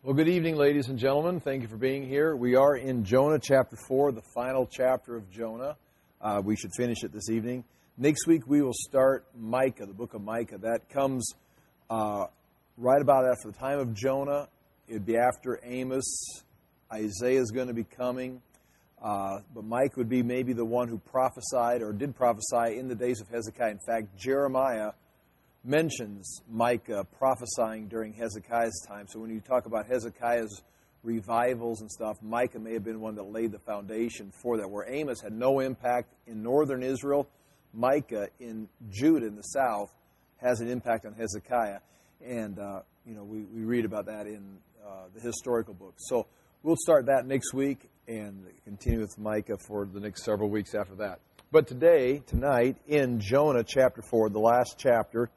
Well, good evening, ladies and gentlemen. Thank you for being here. We are in Jonah chapter 4, the final chapter of Jonah. We should finish it this evening. Next week, we will start Micah, the book of Micah. That comes right about after the time of Jonah. It would be after Amos. Isaiah is going to be coming. But Micah would be maybe the one who prophesied or did prophesy in the days of Hezekiah. In fact, Jeremiah mentions Micah prophesying during Hezekiah's time. So when you talk about Hezekiah's revivals and stuff, Micah may have been one that laid the foundation for that. Where Amos had no impact in northern Israel, Micah in Judah in the south has an impact on Hezekiah. And, we read about that in the historical books. So we'll start that next week and continue with Micah for the next several weeks after that. But tonight, in Jonah chapter 4, the last chapter,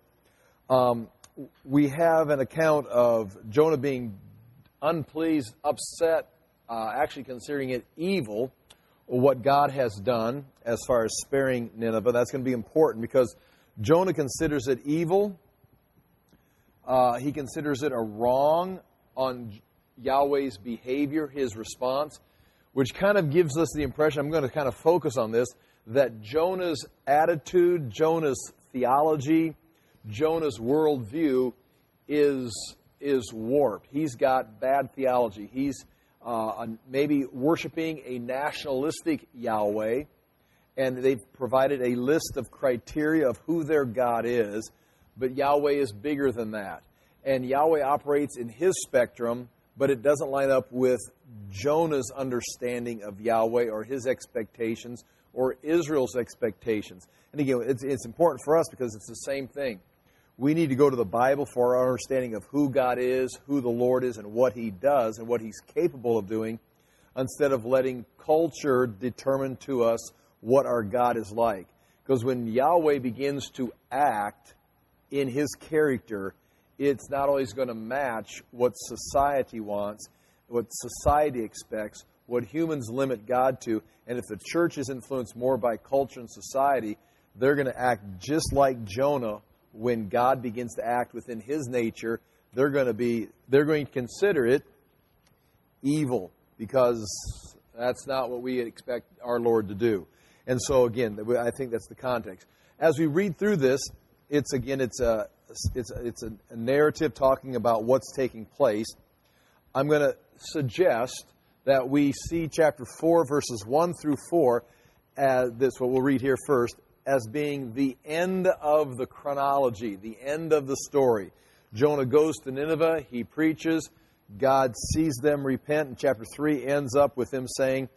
we have an account of Jonah being unpleased, upset, actually considering it evil, what God has done as far as sparing Nineveh. That's going to be important because Jonah considers it evil. He considers it a wrong on Yahweh's behavior, his response, which kind of gives us the impression, I'm going to kind of focus on this, that Jonah's attitude, Jonah's theology, Jonah's worldview is warped. He's got bad theology. He's maybe worshiping a nationalistic Yahweh, and they've provided a list of criteria of who their God is, but Yahweh is bigger than that. And Yahweh operates in his spectrum, but it doesn't line up with Jonah's understanding of Yahweh or his expectations or Israel's expectations. And again, it's important for us because it's the same thing. We need to go to the Bible for our understanding of who God is, who the Lord is, and what He does and what He's capable of doing, instead of letting culture determine to us what our God is like. Because when Yahweh begins to act in His character, it's not always going to match what society wants, what society expects, what humans limit God to. And if the church is influenced more by culture and society, they're going to act just like Jonah. When God begins to act within His nature, they're going to consider it evil because that's not what we expect our Lord to do. And so again, I think that's the context. As we read through this, it's a narrative talking about what's taking place. I'm going to suggest that we see chapter 4, verses 1 through 4, as this, what we'll read here first, as being the end of the chronology, the end of the story. Jonah goes to Nineveh, he preaches, God sees them repent, and chapter 3 ends up with him saying,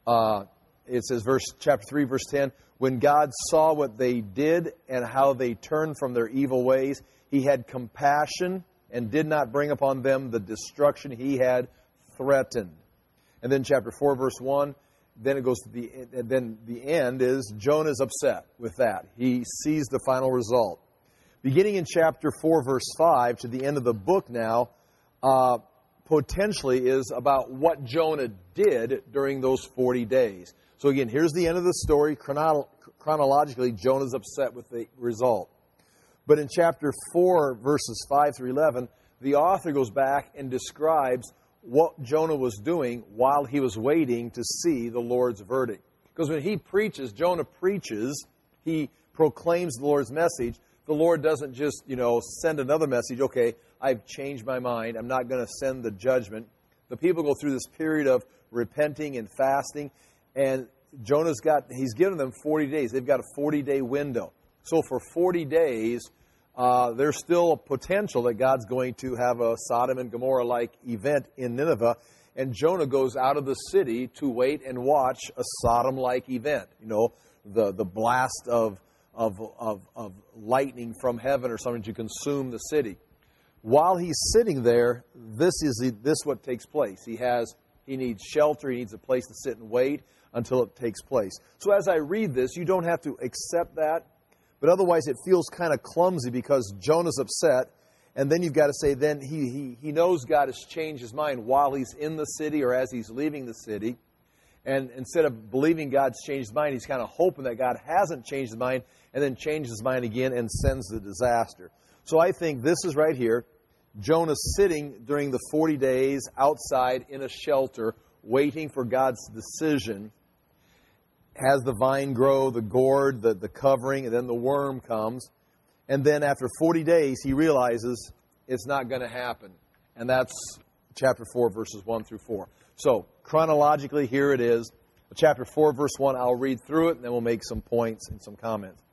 it says, chapter 3, verse 10, when God saw what they did and how they turned from their evil ways, He had compassion and did not bring upon them the destruction He had threatened. And then chapter 4, verse 1, then it goes to the end is Jonah's upset with that. He sees the final result. Beginning in chapter 4, verse 5 to the end of the book now, potentially is about what Jonah did during those 40 days. So again, here's the end of the story. Chronologically, Jonah's upset with the result. But in chapter 4, verses 5 through 11, the author goes back and describes what Jonah was doing while he was waiting to see the Lord's verdict. Because when Jonah preaches, he proclaims the Lord's message. The Lord doesn't just, send another message, okay, I've changed my mind, I'm not going to send the judgment. The people go through this period of repenting and fasting, and he's given them 40 days. They've got a 40-day window. So for 40 days, there's still a potential that God's going to have a Sodom and Gomorrah-like event in Nineveh, and Jonah goes out of the city to wait and watch a Sodom-like event. The blast of lightning from heaven or something to consume the city. While he's sitting there, this is what takes place. He needs shelter. He needs a place to sit and wait until it takes place. So as I read this, you don't have to accept that. But otherwise, it feels kind of clumsy because Jonah's upset, and then you've got to say, then he knows God has changed his mind while he's in the city or as he's leaving the city. And instead of believing God's changed his mind, he's kind of hoping that God hasn't changed his mind and then changes his mind again and sends the disaster. So I think this is right here. Jonah's sitting during the 40 days outside in a shelter, waiting for God's decision. Has the vine grow, the gourd, the covering, and then the worm comes. And then after 40 days, he realizes it's not going to happen. And that's chapter 4, verses 1 through 4. So, chronologically, here it is. Chapter 4, verse 1, I'll read through it, and then we'll make some points and some comments.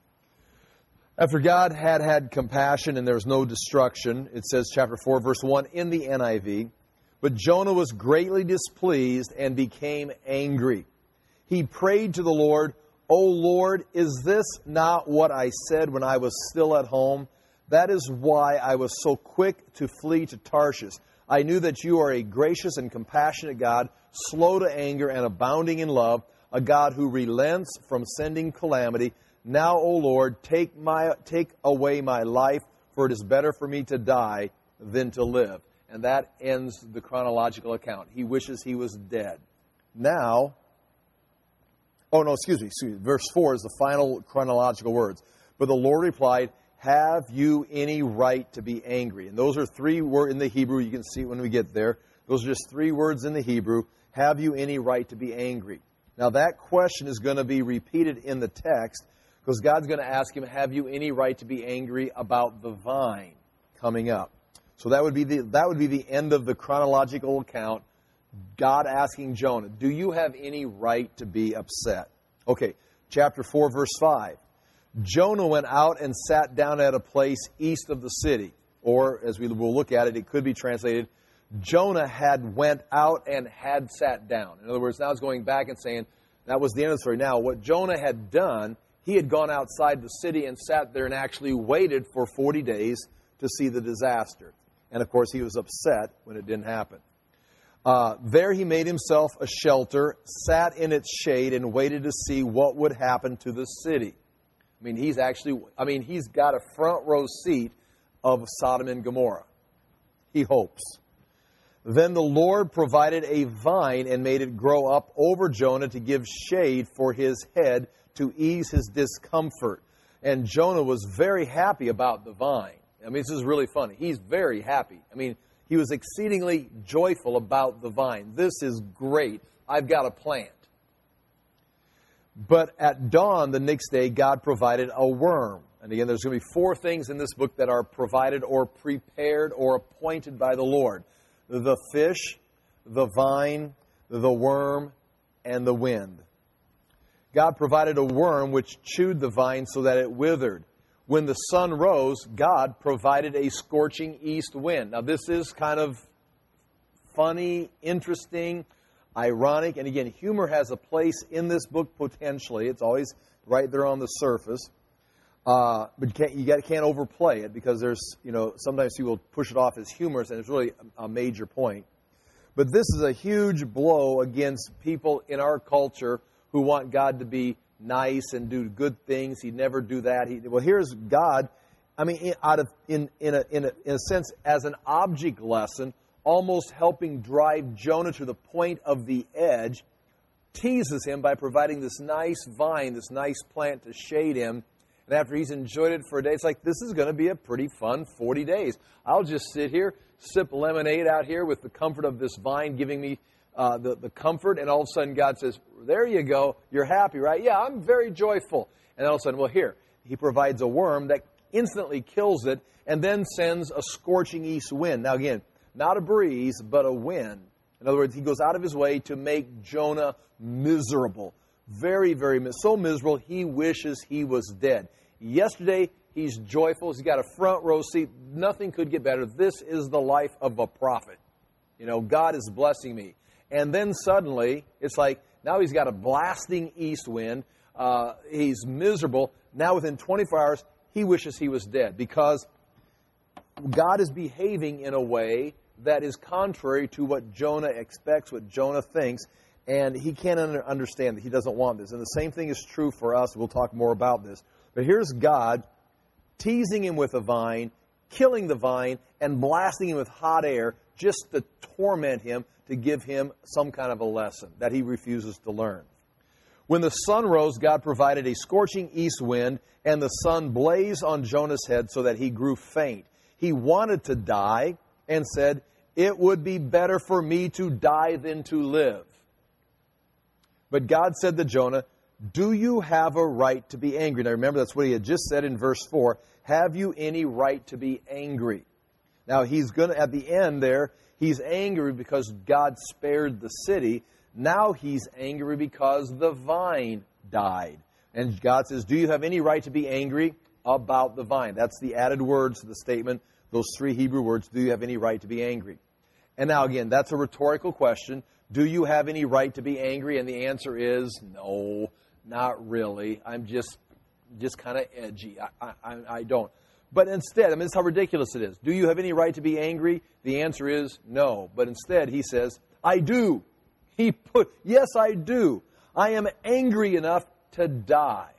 After God had compassion and there was no destruction, it says, chapter 4, verse 1, in the NIV, but Jonah was greatly displeased and became angry. He prayed to the Lord, O Lord, is this not what I said when I was still at home? That is why I was so quick to flee to Tarshish. I knew that you are a gracious and compassionate God, slow to anger and abounding in love, a God who relents from sending calamity. Now, O Lord, take away my life, for it is better for me to die than to live. And that ends the chronological account. He wishes he was dead. Now, excuse me. Verse 4 is the final chronological words. But the Lord replied, have you any right to be angry? And those are 3 words in the Hebrew. You can see it when we get there. Those are just 3 words in the Hebrew. Have you any right to be angry? Now that question is going to be repeated in the text because God's going to ask him, have you any right to be angry about the vine coming up? So that would be the end of the chronological account. God asking Jonah, do you have any right to be upset? Okay, chapter 4, verse 5. Jonah went out and sat down at a place east of the city. Or, as we will look at it, it could be translated, Jonah had went out and had sat down. In other words, now it's going back and saying, that was the end of the story. Now, what Jonah had done, he had gone outside the city and sat there and actually waited for 40 days to see the disaster. And, of course, he was upset when it didn't happen. There he made himself a shelter, sat in its shade, and waited to see what would happen to the city. He's got a front row seat of Sodom and Gomorrah. He hopes. Then the Lord provided a vine and made it grow up over Jonah to give shade for his head to ease his discomfort. And Jonah was very happy about the vine. This is really funny. He's very happy. He was exceedingly joyful about the vine. This is great. I've got a plant. But at dawn the next day, God provided a worm. And again, there's going to be 4 things in this book that are provided or prepared or appointed by the Lord. The fish, the vine, the worm, and the wind. God provided a worm which chewed the vine so that it withered. When the sun rose, God provided a scorching east wind. Now, this is kind of funny, interesting, ironic. And again, humor has a place in this book potentially. It's always right there on the surface. But you can't overplay it because sometimes people push it off as humorous and it's really a major point. But this is a huge blow against people in our culture who want God to be nice and do good things. He'd never do that. Here's God, in a sense, as an object lesson, almost helping drive Jonah to the point of the edge, teases him by providing this nice vine, this nice plant to shade him. And after he's enjoyed it for a day, it's like, this is going to be a pretty fun 40 days. I'll just sit here, sip lemonade out here with the comfort of this vine giving me the comfort. And all of a sudden God says, there you go. You're happy, right? Yeah, I'm very joyful. And all of a sudden, here, he provides a worm that instantly kills it and then sends a scorching east wind. Now again, not a breeze, but a wind. In other words, he goes out of his way to make Jonah miserable. Very, very so miserable, he wishes he was dead. Yesterday, he's joyful. He's got a front row seat. Nothing could get better. This is the life of a prophet. God is blessing me. And then suddenly, it's like, now he's got a blasting east wind. He's miserable. Now within 24 hours, he wishes he was dead because God is behaving in a way that is contrary to what Jonah expects, what Jonah thinks, and he can't understand that he doesn't want this. And the same thing is true for us. We'll talk more about this. But here's God teasing him with a vine, killing the vine, and blasting him with hot air just to torment him, to give him some kind of a lesson that he refuses to learn. When the sun rose, God provided a scorching east wind, and the sun blazed on Jonah's head so that he grew faint. He wanted to die, and said, "It would be better for me to die than to live." But God said to Jonah, "Do you have a right to be angry?" Now remember, that's what he had just said in verse 4. Have you any right to be angry? Now he's going to, at the end there, he's angry because God spared the city. Now he's angry because the vine died. And God says, do you have any right to be angry about the vine? That's the added words to the statement, those three Hebrew words, do you have any right to be angry? And now again, that's a rhetorical question. Do you have any right to be angry? And the answer is no, not really. I'm just kind of edgy. I don't. But instead, this is how ridiculous it is. Do you have any right to be angry? The answer is no. But instead, he says, I do. Yes, I do. I am angry enough to die.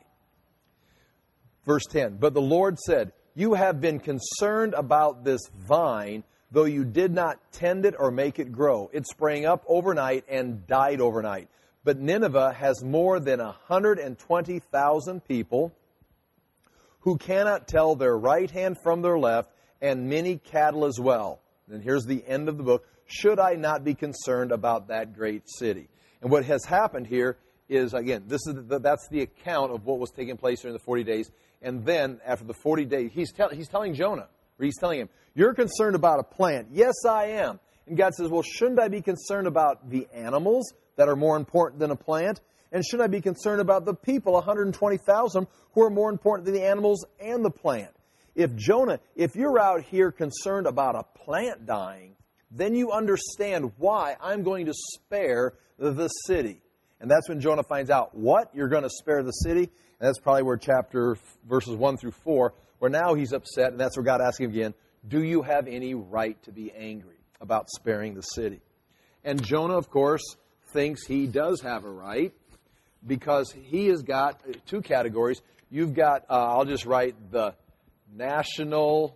Verse 10, but the Lord said, you have been concerned about this vine, though you did not tend it or make it grow. It sprang up overnight and died overnight. But Nineveh has more than 120,000 people who cannot tell their right hand from their left, and many cattle as well. And here's the end of the book. Should I not be concerned about that great city? And what has happened here is, again, that's the account of what was taking place during the 40 days. And then, after the 40 days, he's telling Jonah, or he's telling him, you're concerned about a plant. Yes, I am. And God says, well, shouldn't I be concerned about the animals that are more important than a plant? And should I be concerned about the people, 120,000, who are more important than the animals and the plant? If you're out here concerned about a plant dying, then you understand why I'm going to spare the city. And that's when Jonah finds out, what? You're going to spare the city? And that's probably where verses 1 through 4, where now he's upset, and that's where God asks him again, do you have any right to be angry about sparing the city? And Jonah, of course, thinks he does have a right, because he has got two categories. You've got, I'll just write the nationalistic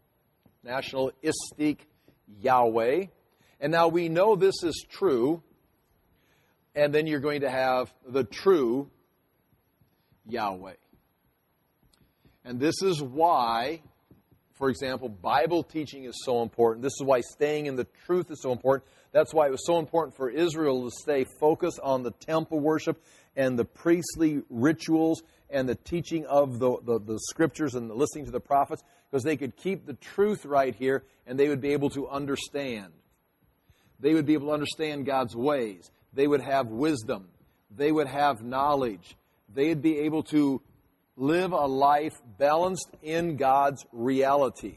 Yahweh. And now we know this is true. And then you're going to have the true Yahweh. And this is why, for example, Bible teaching is so important. This is why staying in the truth is so important. That's why it was so important for Israel to stay focused on the temple worship and the priestly rituals and the teaching of the scriptures and the listening to the prophets, because they could keep the truth right here and they would be able to understand. They would be able to understand God's ways. They would have wisdom. They would have knowledge. They'd be able to live a life balanced in God's reality.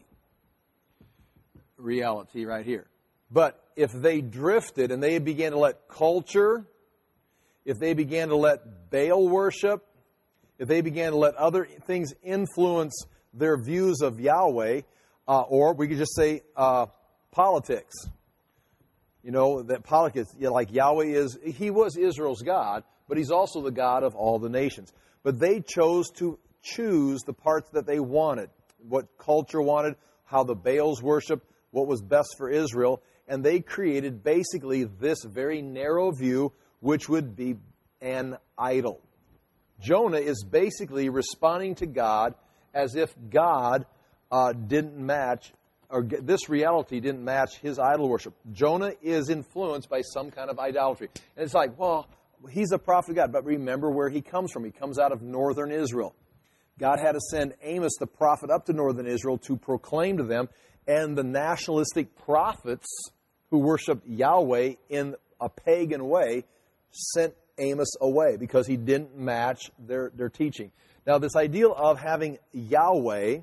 Reality right here. But if they drifted and they began to let culture, if they began to let Baal worship, if they began to let other things influence their views of Yahweh, or we could just say politics. You know, that politics, like Yahweh he was Israel's God, but he's also the God of all the nations. But they chose to choose the parts that they wanted, what culture wanted, how the Baals worship, what was best for Israel, and they created basically this very narrow view, which would be an idol. Jonah is basically responding to God as if God didn't match, or this reality didn't match his idol worship. Jonah is influenced by some kind of idolatry. And it's like, well, he's a prophet of God, but remember where he comes from. He comes out of northern Israel. God had to send Amos the prophet up to northern Israel to proclaim to them, and the nationalistic prophets who worshiped Yahweh in a pagan way sent Amos away because he didn't match their teaching. Now, this ideal of having Yahweh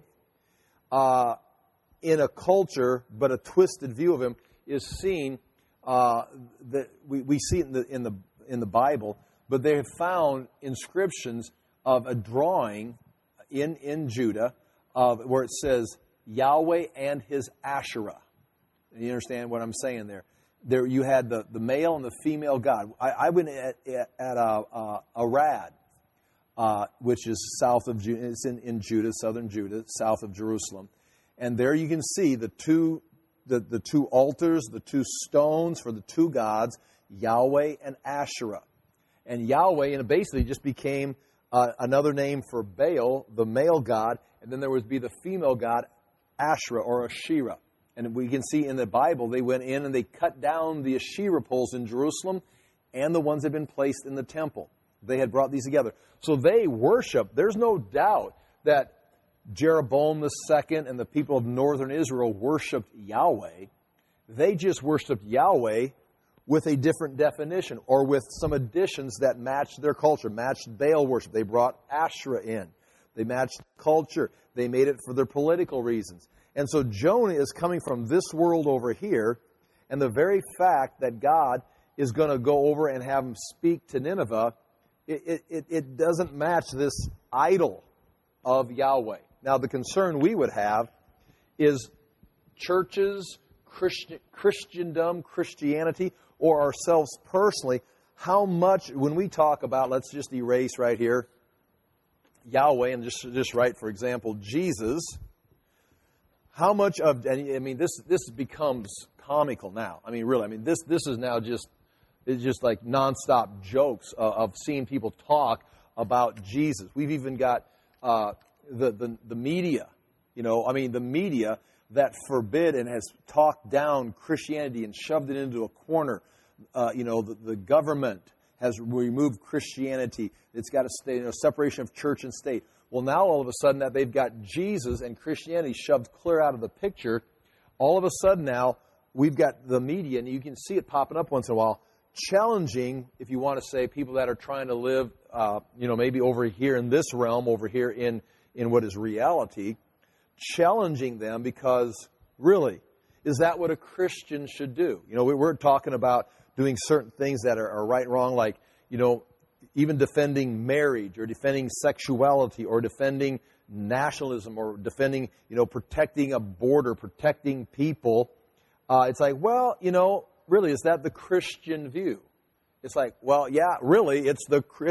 in a culture, but a twisted view of him, is seen. That we see it in the Bible, but they have found inscriptions of a drawing in Judah where it says Yahweh and his Asherah. You understand what I'm saying there? There you had the male and the female god. I went at Arad, which is south of Judah. It's in Judah, southern Judah, south of Jerusalem. And there you can see the two altars, the two stones for the two gods, Yahweh and Asherah. And Yahweh, and it basically just became another name for Baal, the male god, and then there would be the female god, Asherah or Asherah. And we can see in the Bible, they went in and they cut down the Asherah poles in Jerusalem and the ones that had been placed in the temple. They had brought these together. So they worship. There's no doubt that Jeroboam II and the people of northern Israel worshiped Yahweh. They just worshiped Yahweh with a different definition or with some additions that matched their culture, matched Baal worship. They brought Asherah in. They matched culture. They made it for their political reasons. And so Jonah is coming from this world over here, and the very fact that God is going to go over and have him speak to Nineveh, it doesn't match this idol of Yahweh. Now, the concern we would have is churches, Christendom, Christianity, or ourselves personally, how much, when we talk about, let's just erase right here, Yahweh, and just write, for example, Jesus, how much of, I mean, this becomes comical now. I mean, really, I mean, this is now it's just like nonstop jokes of seeing people talk about Jesus. We've even got the media, you know, I mean, the media that forbid and has talked down Christianity and shoved it into a corner. You know, the government has removed Christianity. It's got a state, you know, separation of church and state. Well, now all of a sudden that they've got Jesus and Christianity shoved clear out of the picture, all of a sudden now we've got the media, and you can see it popping up once in a while, challenging, if you want to say, people that are trying to live, you know, maybe over here in this realm, over here in what is reality, challenging them because, really, is that what a Christian should do? You know, we're talking about doing certain things that are right and wrong, like, you know, even defending marriage or defending sexuality or defending nationalism or defending, you know, protecting a border, protecting people. It's like, well, you know, really, is that the Christian view? It's like, well, yeah, really, it's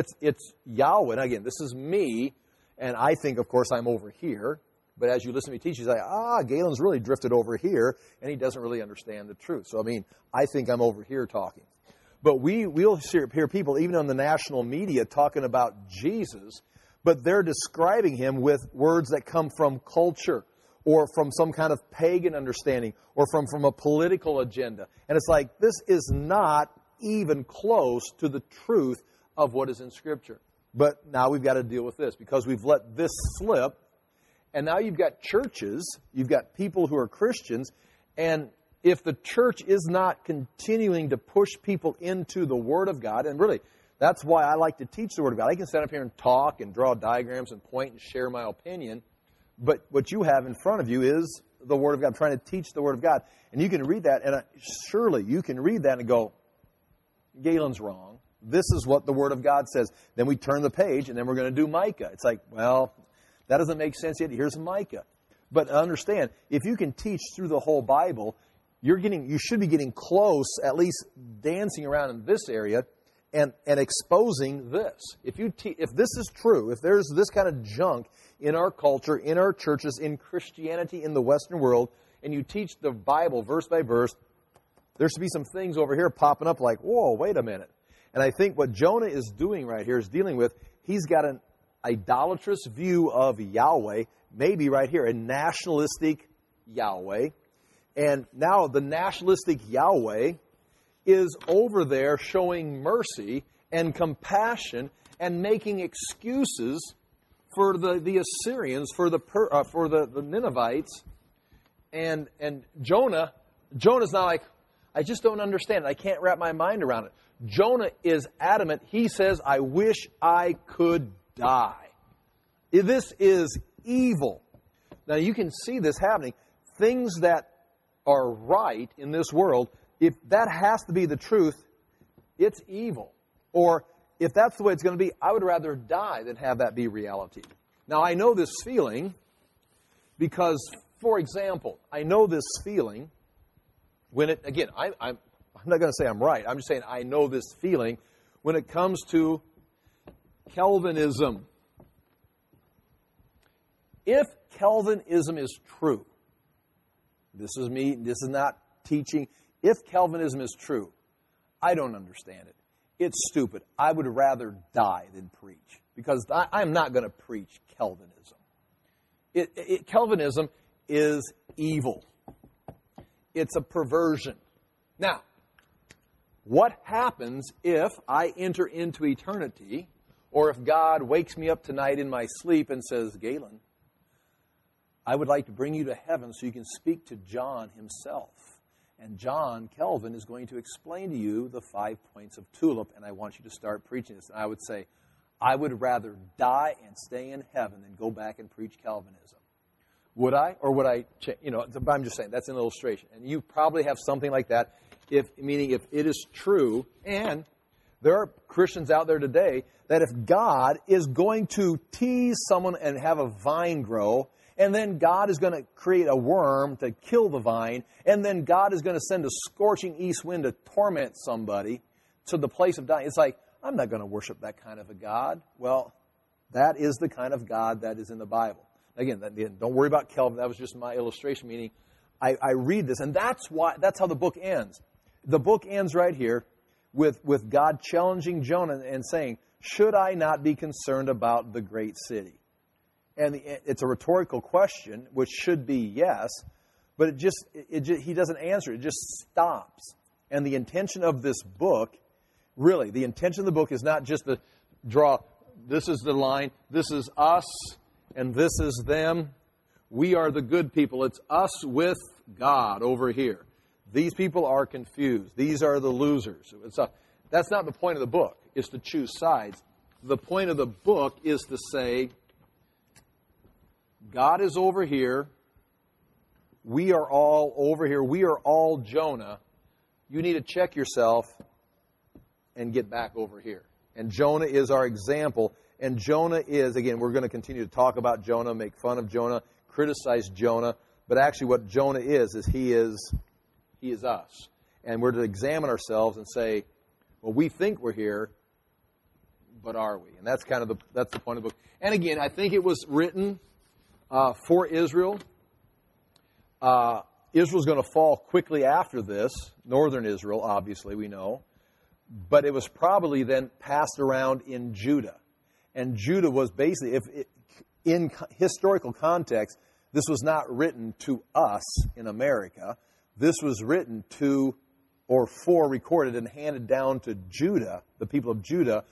Yahweh. And again, this is me, and I think, of course, I'm over here. But as you listen to me teach, you say, Galen's really drifted over here, and he doesn't really understand the truth. So, I mean, I think I'm over here talking. But we'll hear people, even on the national media, talking about Jesus, but they're describing him with words that come from culture or from some kind of pagan understanding or from a political agenda. And it's like, this is not even close to the truth of what is in Scripture. But now we've got to deal with this because we've let this slip. And now you've got churches, you've got people who are Christians, and if the church is not continuing to push people into the Word of God, and really, that's why I like to teach the Word of God. I can stand up here and talk and draw diagrams and point and share my opinion, but what you have in front of you is the Word of God. I'm trying to teach the Word of God. And you can read that, and surely you can read that and go, Galen's wrong. This is what the Word of God says. Then we turn the page, and then we're going to do Micah. It's like, well, that doesn't make sense yet. Here's Micah. But understand, if you can teach through the whole Bible, you should be getting close, at least dancing around in this area, and exposing this. If this is true, if there's this kind of junk in our culture, in our churches, in Christianity, in the Western world, and you teach the Bible verse by verse, there should be some things over here popping up like, whoa, wait a minute. And I think what Jonah is doing right here is dealing with, he's got an idolatrous view of Yahweh, maybe right here, a nationalistic Yahweh. And now the nationalistic Yahweh is over there showing mercy and compassion and making excuses for the Assyrians, for the Ninevites. And Jonah's not like, I just don't understand it. I can't wrap my mind around it. Jonah is adamant. He says, I wish I could die. This is evil. Now you can see this happening. Things that are right in this world, if that has to be the truth, it's evil. Or if that's the way it's going to be, I would rather die than have that be reality. Now I know this feeling because, for example, I know this feeling when it, again, I'm not going to say I'm right. I'm just saying I know this feeling when it comes to Calvinism. If Calvinism is true, this is me, this is not teaching. If Calvinism is true, I don't understand it. It's stupid. I would rather die than preach because I'm not going to preach Calvinism. Calvinism is evil. It's a perversion. Now, what happens if I enter into eternity, or if God wakes me up tonight in my sleep and says, Galen, I would like to bring you to heaven so you can speak to John himself. And John Calvin is going to explain to you the 5 points of TULIP, and I want you to start preaching this. And I would say, I would rather die and stay in heaven than go back and preach Calvinism. Would I? Or would I change? I'm just saying, that's an illustration. And you probably have something like that, meaning if it is true, and there are Christians out there today that if God is going to tease someone and have a vine grow, and then God is going to create a worm to kill the vine, and then God is going to send a scorching east wind to torment somebody to the place of dying. It's like, I'm not going to worship that kind of a God. Well, that is the kind of God that is in the Bible. Again, don't worry about Calvin. That was just my illustration, meaning I read this, and that's how the book ends. The book ends right here with God challenging Jonah and saying, should I not be concerned about the great city? And it's a rhetorical question, which should be yes, but he doesn't answer. It just stops. And the intention of this book, really, the intention of the book is not just to draw, this is the line, this is us, and this is them. We are the good people. It's us with God over here. These people are confused. These are the losers. That's not the point of the book, is to choose sides. The point of the book is to say, God is over here. We are all over here. We are all Jonah. You need to check yourself and get back over here. And Jonah is our example. And Jonah is, again, we're going to continue to talk about Jonah, make fun of Jonah, criticize Jonah. But actually what Jonah is he is us. And we're to examine ourselves and say, well, we think we're here, but are we? And that's that's the point of the book. And again, I think it was written for Israel. Israel's going to fall quickly after this. Northern Israel, obviously, we know. But it was probably then passed around in Judah. And Judah was basically, in historical context, this was not written to us in America. This was written to or for, recorded and handed down to Judah, the people of Judah,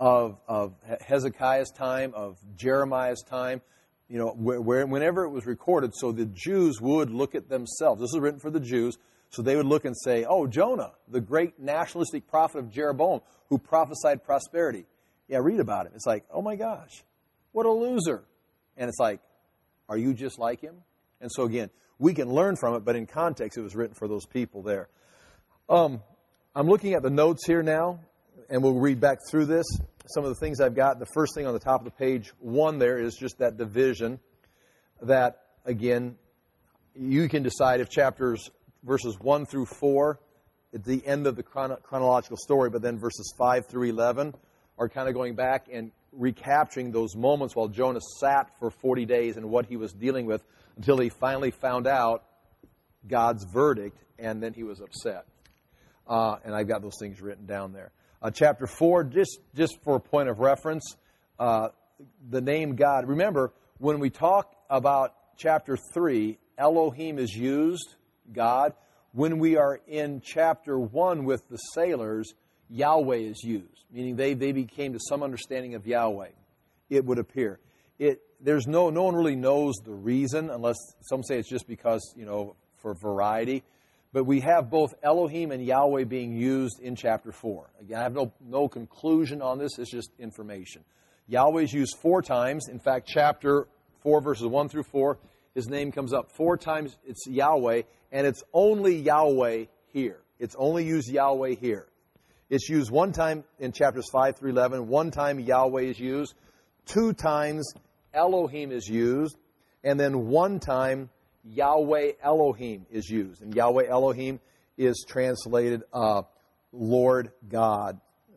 of Hezekiah's time, of Jeremiah's time. Whenever it was recorded, so the Jews would look at themselves. This is written for the Jews, so they would look and say, oh, Jonah, the great nationalistic prophet of Jeroboam, who prophesied prosperity. Yeah, read about him. It's like, oh my gosh, what a loser. And it's like, are you just like him? And so again, we can learn from it, but in context, it was written for those people there. I'm looking at the notes here now, and we'll read back through this. Some of the things I've got, the first thing on the top of the page 1 there is just that division that, again, you can decide if verses 1 through 4 at the end of the chronological story, but then verses 5 through 11 are kind of going back and recapturing those moments while Jonah sat for 40 days and what he was dealing with until he finally found out God's verdict, and then he was upset. And I've got those things written down there. Chapter 4, just for a point of reference, the name God. Remember, when we talk about chapter 3, Elohim is used, God. When we are in chapter 1 with the sailors, Yahweh is used, meaning they became to some understanding of Yahweh, it would appear. No one really knows the reason, unless some say it's just because, for variety. But we have both Elohim and Yahweh being used in chapter 4. Again, I have no conclusion on this. It's just information. Yahweh is used 4 times. In fact, chapter 4, verses 1 through 4, his name comes up 4 times. It's Yahweh, and it's only Yahweh here. It's only used Yahweh here. It's used 1 time in chapters 5 through 11. 1 time Yahweh is used. 2 times Elohim is used. And then 1 time Yahweh Elohim is used. And Yahweh Elohim is translated Lord God.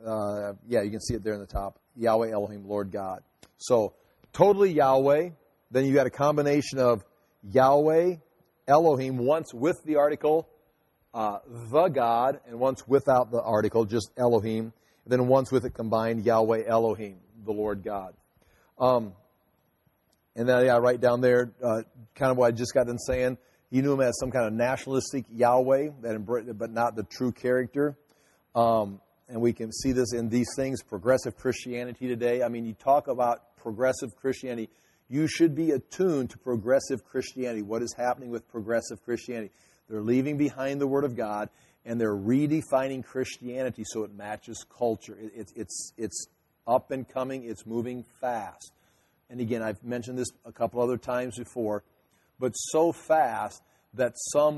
You can see it there in the top. Yahweh Elohim, Lord God. So, totally Yahweh. Then you got a combination of Yahweh, Elohim, once with the article, the God, and once without the article, just Elohim. And then once with it combined, Yahweh Elohim, the Lord God. And then, right down there, kind of what I just got done saying, He knew him as some kind of nationalistic Yahweh, but not the true character. And we can see this in these things, progressive Christianity today. I mean, you talk about progressive Christianity. You should be attuned to progressive Christianity. What is happening with progressive Christianity? They're leaving behind the Word of God, and they're redefining Christianity so it matches culture. It's up and coming. It's moving fast. And again, I've mentioned this a couple other times before, but so fast that some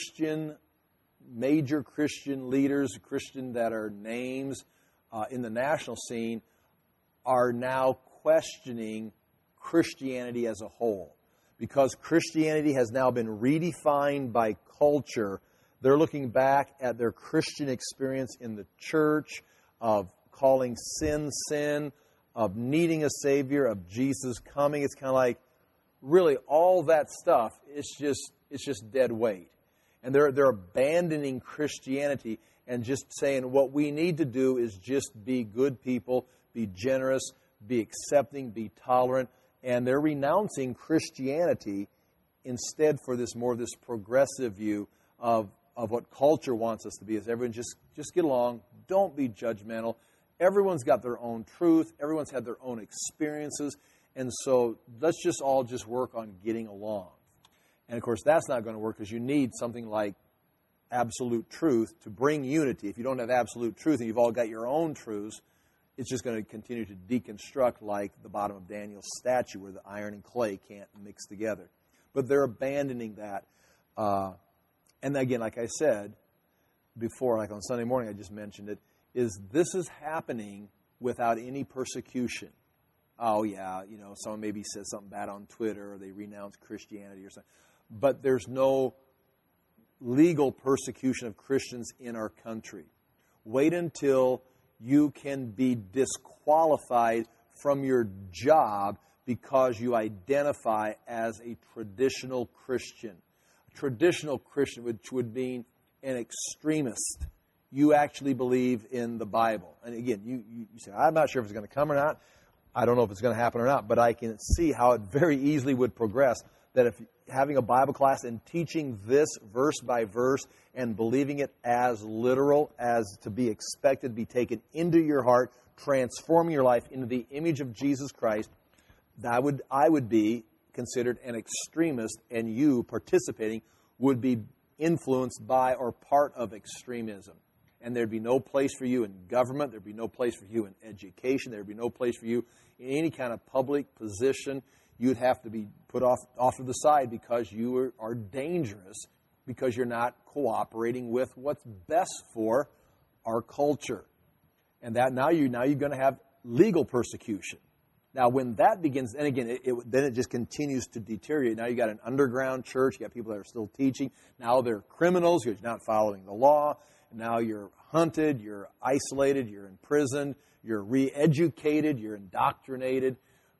major Christian leaders, Christian that are names in the national scene, are now questioning Christianity as a whole. Because Christianity has now been redefined by culture, they're looking back at their Christian experience in the church of calling sin, of needing a Savior, of Jesus coming. It's kind of like, really, all that stuff, it's just dead weight. And they're abandoning Christianity and just saying what we need to do is just be good people, be generous, be accepting, be tolerant. And they're renouncing Christianity instead for this progressive view of what culture wants us to be. Is everyone just get along, don't be judgmental. Everyone's got their own truth. Everyone's had their own experiences. And so let's just all work on getting along. And, of course, that's not going to work because you need something like absolute truth to bring unity. If you don't have absolute truth and you've all got your own truths, it's just going to continue to deconstruct like the bottom of Daniel's statue where the iron and clay can't mix together. But they're abandoning that. And, again, like I said before, like on Sunday morning I just mentioned it, this is happening without any persecution. Oh, yeah, someone maybe says something bad on Twitter or they renounce Christianity or something. But there's no legal persecution of Christians in our country. Wait until you can be disqualified from your job because you identify as a traditional Christian. A traditional Christian, which would mean an extremist. You actually believe in the Bible. And again, you say, I'm not sure if it's going to come or not. I don't know if it's going to happen or not, but I can see how it very easily would progress that if having a Bible class and teaching this verse by verse and believing it as literal as to be expected, be taken into your heart, transforming your life into the image of Jesus Christ, I would be considered an extremist, and you participating would be influenced by or part of extremism. And there'd be no place for you in government. There'd be no place for you in education. There'd be no place for you in any kind of public position. You'd have to be put off to the side because you are dangerous, because you're not cooperating with what's best for our culture. And that now you're going to have legal persecution. Now, when that begins, and again, then it just continues to deteriorate. Now you got an underground church. You got people that are still teaching. Now they're criminals because you're not following the law. Now you're hunted, you're isolated, you're imprisoned, you're re-educated, you're indoctrinated.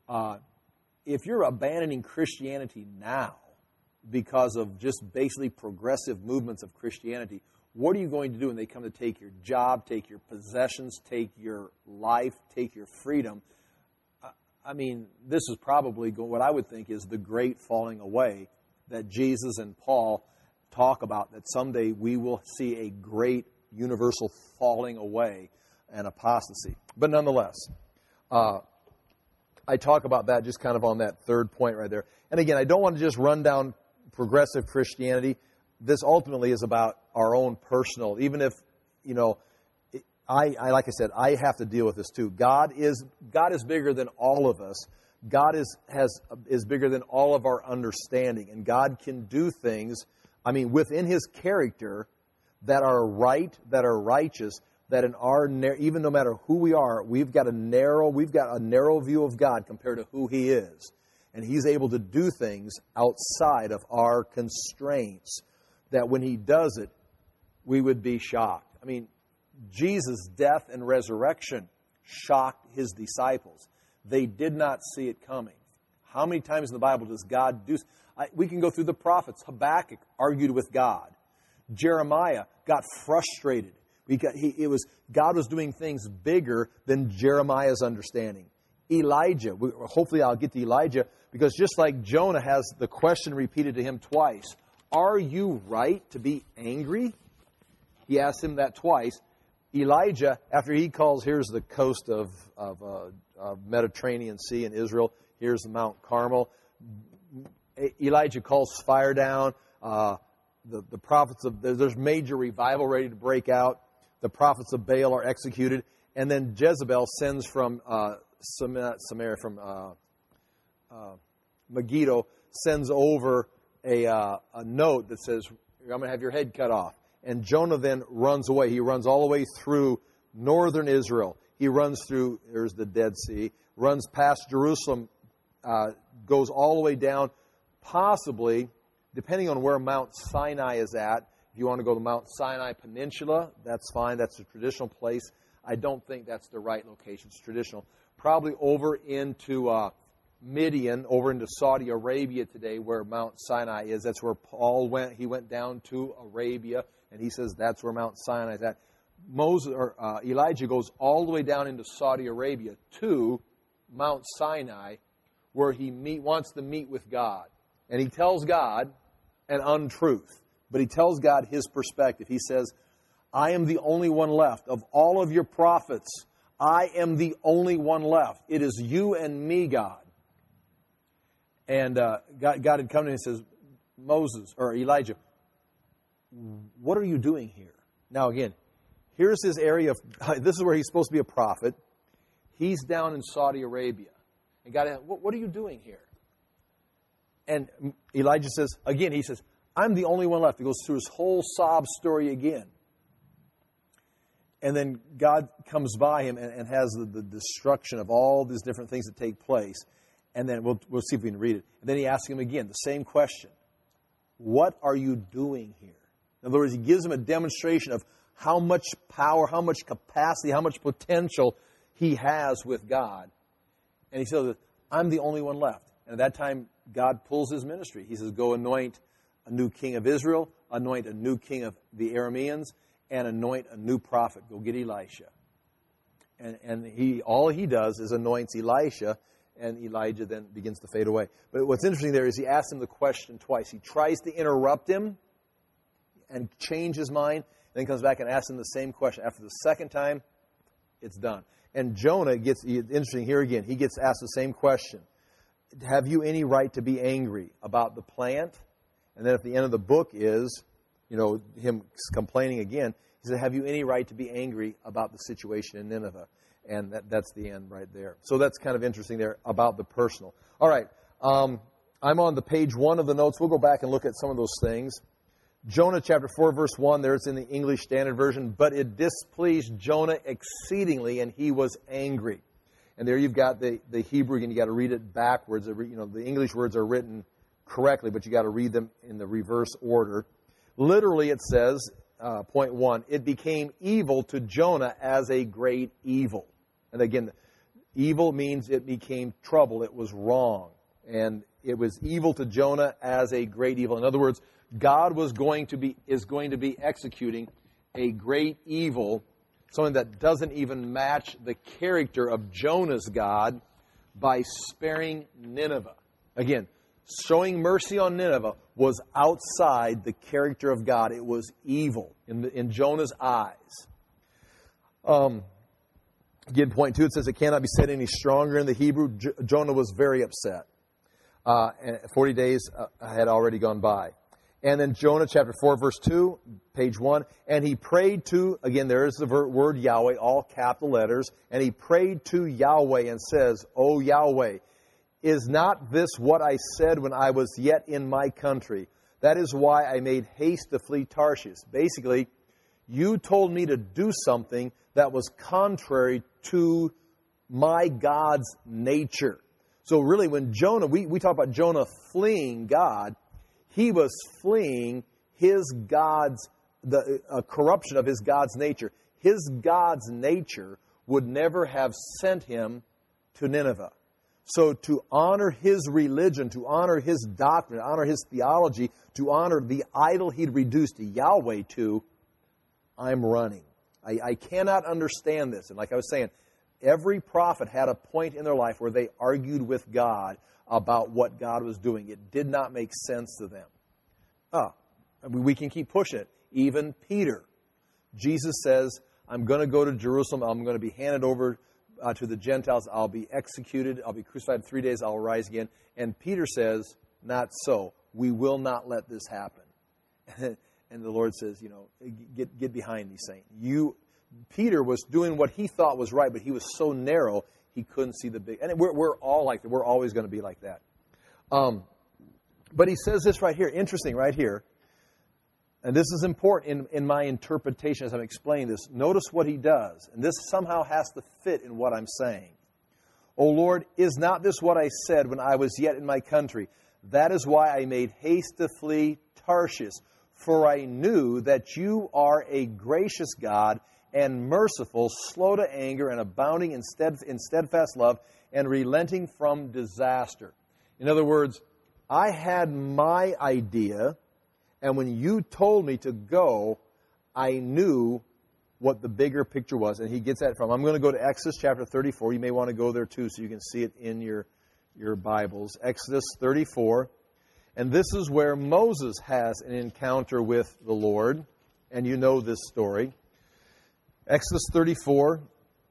If you're abandoning Christianity now because of just basically progressive movements of Christianity, what are you going to do when they come to take your job, take your possessions, take your life, take your freedom? I mean, this is probably what I would think is the great falling away that Jesus and Paul talk about, that someday we will see a great universal falling away and apostasy. But nonetheless, I talk about that just kind of on that third point right there. And again, I don't want to just run down progressive Christianity. This ultimately is about our own personal, even if, I like I said, I have to deal with this too. God is bigger than all of us. God is bigger than all of our understanding. And God can do things, within His character that are right, that are righteous, that in our, even no matter who we are, we've got a narrow view of God compared to who He is. And He's able to do things outside of our constraints that when He does it, we would be shocked. Jesus' death and resurrection shocked His disciples. They did not see it coming. How many times in the Bible does God do? We can go through the prophets. Habakkuk argued with God. Jeremiah got frustrated. God was doing things bigger than Jeremiah's understanding. Elijah, hopefully I'll get to Elijah, because just like Jonah has the question repeated to him twice, are you right to be angry? He asked him that twice. Elijah, after he calls, here's the coast of Mediterranean Sea in Israel. Here's Mount Carmel. Elijah calls fire down. The prophets there's major revival ready to break out. The prophets of Baal are executed. And then Jezebel sends from Samaria, from Megiddo, sends over a note that says, I'm going to have your head cut off. And Jonah then runs away. He runs all the way through northern Israel. He runs through, there's the Dead Sea, runs past Jerusalem, goes all the way down, possibly, depending on where Mount Sinai is at. If you want to go to Mount Sinai Peninsula, that's fine. That's a traditional place. I don't think that's the right location. It's traditional. Probably over into Midian, over into Saudi Arabia today, where Mount Sinai is. That's where Paul went. He went down to Arabia, and he says that's where Mount Sinai is at. Elijah goes all the way down into Saudi Arabia to Mount Sinai, where he wants to meet with God. And he tells God an untruth, but he tells God his perspective. He says, I am the only one left. Of all of your prophets, I am the only one left. It is you and me, God. And God had come to him and says, Elijah, what are you doing here? Now again, here's his area this is where he's supposed to be a prophet. He's down in Saudi Arabia. And God asked, what are you doing here? And Elijah says, again, he says, I'm the only one left. He goes through his whole sob story again. And then God comes by him and has the destruction of all these different things that take place. And then we'll see if we can read it. And then he asks him again the same question. What are you doing here? In other words, he gives him a demonstration of how much power, how much capacity, how much potential he has with God. And he says, I'm the only one left. And at that time, God pulls his ministry. He says, go anoint a new king of Israel, anoint a new king of the Arameans, and anoint a new prophet. Go get Elisha. And all he does is anoints Elisha, and Elijah then begins to fade away. But what's interesting there is he asks him the question twice. He tries to interrupt him and change his mind, and then comes back and asks him the same question. After the second time, it's done. And Jonah gets, interesting here again, he gets asked the same question. Have you any right to be angry about the plant? And then at the end of the book is, him complaining again. He said, have you any right to be angry about the situation in Nineveh? And that's the end right there. So that's kind of interesting there about the personal. All right. I'm on the page 1 of the notes. We'll go back and look at some of those things. Jonah chapter 4, verse 1, there it's in the English Standard Version. But it displeased Jonah exceedingly, and he was angry. And there you've got the Hebrew, and you got to read it backwards. The English words are written correctly, but you got to read them in the reverse order. Literally, it says, point 1, it became evil to Jonah as a great evil. And again, evil means it became trouble. It was wrong. And it was evil to Jonah as a great evil. In other words, God is going to be executing a great evil, something that doesn't even match the character of Jonah's God, by sparing Nineveh. Again, showing mercy on Nineveh was outside the character of God. It was evil in Jonah's eyes. Again, point 2, it says it cannot be said any stronger in the Hebrew. Jonah was very upset. And 40 days had already gone by. And then Jonah chapter 4, verse 2, page 1. And he prayed to, again, there is the word Yahweh, all capital letters. And he prayed to Yahweh and says, O Yahweh, is not this what I said when I was yet in my country? That is why I made haste to flee Tarshish. Basically, you told me to do something that was contrary to my God's nature. So really, when Jonah, we talk about Jonah fleeing God, he was fleeing his God's, a corruption of his God's nature. His God's nature would never have sent him to Nineveh. So to honor his religion, to honor his doctrine, to honor his theology, to honor the idol he'd reduced Yahweh to, I'm running. I cannot understand this. And like I was saying, every prophet had a point in their life where they argued with God about what God was doing. It did not make sense to them. we can keep pushing it. Even Peter. Jesus says, I'm going to go to Jerusalem. I'm going to be handed over to the Gentiles. I'll be executed. I'll be crucified in 3 days. I'll rise again. And Peter says, not so. We will not let this happen. And the Lord says, get behind me, Satan. Peter was doing what he thought was right, but he was so narrow, he couldn't see the big. And we're all like that. We're always going to be like that. But he says this right here, interesting right here. And this is important in my interpretation as I'm explaining this. Notice what he does. And this somehow has to fit in what I'm saying. O Lord, is not this what I said when I was yet in my country? That is why I made haste to flee Tarshish. For I knew that you are a gracious God and merciful, slow to anger and abounding in steadfast love and relenting from disaster. In other words, I had my idea, and when you told me to go, I knew what the bigger picture was. And he gets that from, I'm going to go to Exodus chapter 34. You may want to go there too so you can see it in your Bibles. Exodus 34. And this is where Moses has an encounter with the Lord. And you know this story. Exodus 34,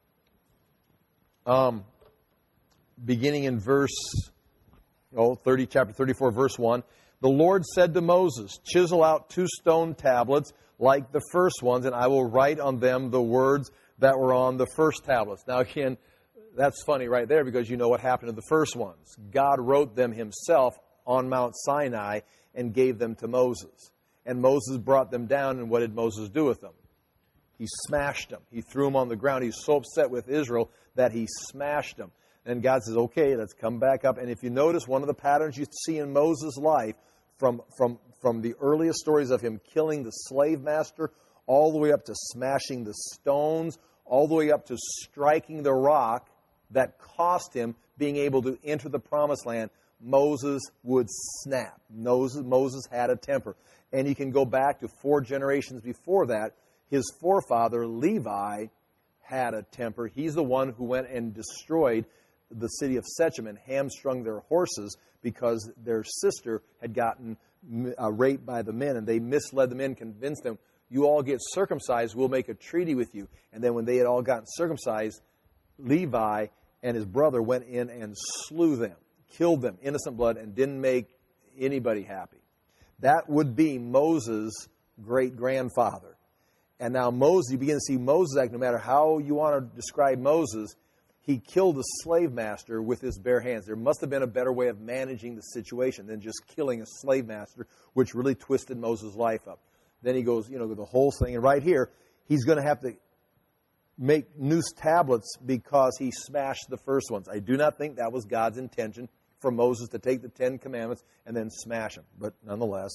beginning in chapter 34, verse 1. The Lord said to Moses, chisel out 2 stone tablets like the first ones, and I will write on them the words that were on the first tablets. Now again, that's funny right there because you know what happened to the first ones. God wrote them himself on Mount Sinai and gave them to Moses. And Moses brought them down, and what did Moses do with them? He smashed them. He threw them on the ground. He was so upset with Israel that he smashed them. And God says, okay, let's come back up. And if you notice, one of the patterns you see in Moses' life from the earliest stories of him killing the slave master all the way up to smashing the stones, all the way up to striking the rock that cost him being able to enter the promised land, Moses would snap. Moses had a temper. And you can go back to 4 generations before that. His forefather, Levi, had a temper. He's the one who went and destroyed the city of Shechem and hamstrung their horses because their sister had gotten raped by the men, and they misled the men, convinced them, you all get circumcised, we'll make a treaty with you. And then when they had all gotten circumcised, Levi and his brother went in and slew them, killed them, innocent blood, and didn't make anybody happy. That would be Moses' great-grandfather. And now Moses, you begin to see Moses act, no matter how you want to describe Moses, he killed a slave master with his bare hands. There must have been a better way of managing the situation than just killing a slave master, which really twisted Moses' life up. Then he goes, the whole thing. And right here, he's going to have to make new tablets because he smashed the first ones. I do not think that was God's intention for Moses to take the 10 Commandments and then smash them. But nonetheless.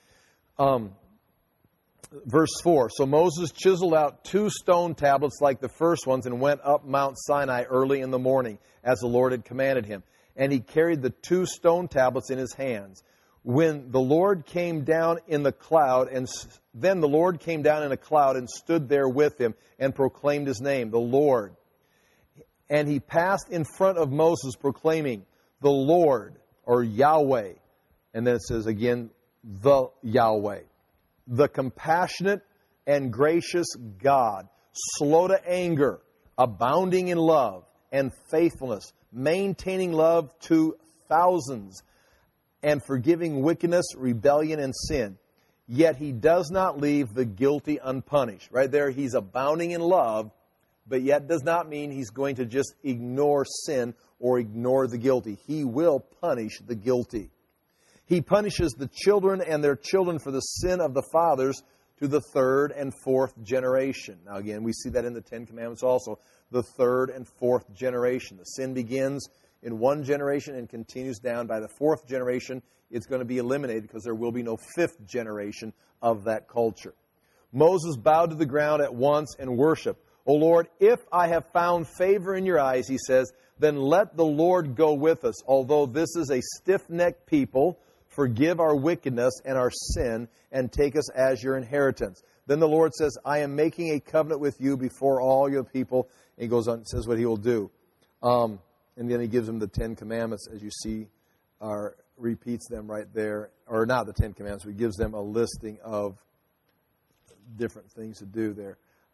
Verse 4, so Moses chiseled out 2 stone tablets like the first ones and went up Mount Sinai early in the morning, as the Lord had commanded him. And he carried the 2 stone tablets in his hands. When the Lord came down in the cloud, then the Lord came down in a cloud and stood there with him and proclaimed his name, the Lord. And he passed in front of Moses proclaiming, the Lord, or Yahweh. And then it says again, the Yahweh. The compassionate and gracious God, slow to anger, abounding in love and faithfulness, maintaining love to thousands, and forgiving wickedness, rebellion, and sin. Yet he does not leave the guilty unpunished. Right there, he's abounding in love, but yet does not mean he's going to just ignore sin or ignore the guilty. He will punish the guilty. He punishes the children and their children for the sin of the fathers to the 3rd and 4th generation. Now again, we see that in the 10 Commandments also. The 3rd and 4th generation. The sin begins in 1 generation and continues down. By the 4th generation, it's going to be eliminated because there will be no 5th generation of that culture. Moses bowed to the ground at once and worshiped. O Lord, if I have found favor in your eyes, he says, then let the Lord go with us. Although this is a stiff-necked people, forgive our wickedness and our sin, and take us as your inheritance. Then the Lord says, I am making a covenant with you before all your people. And he goes on and says what he will do. And then he gives them the 10 Commandments, as you see, are repeats them right there, or not the Ten Commandments, but gives them a listing of different things to do there.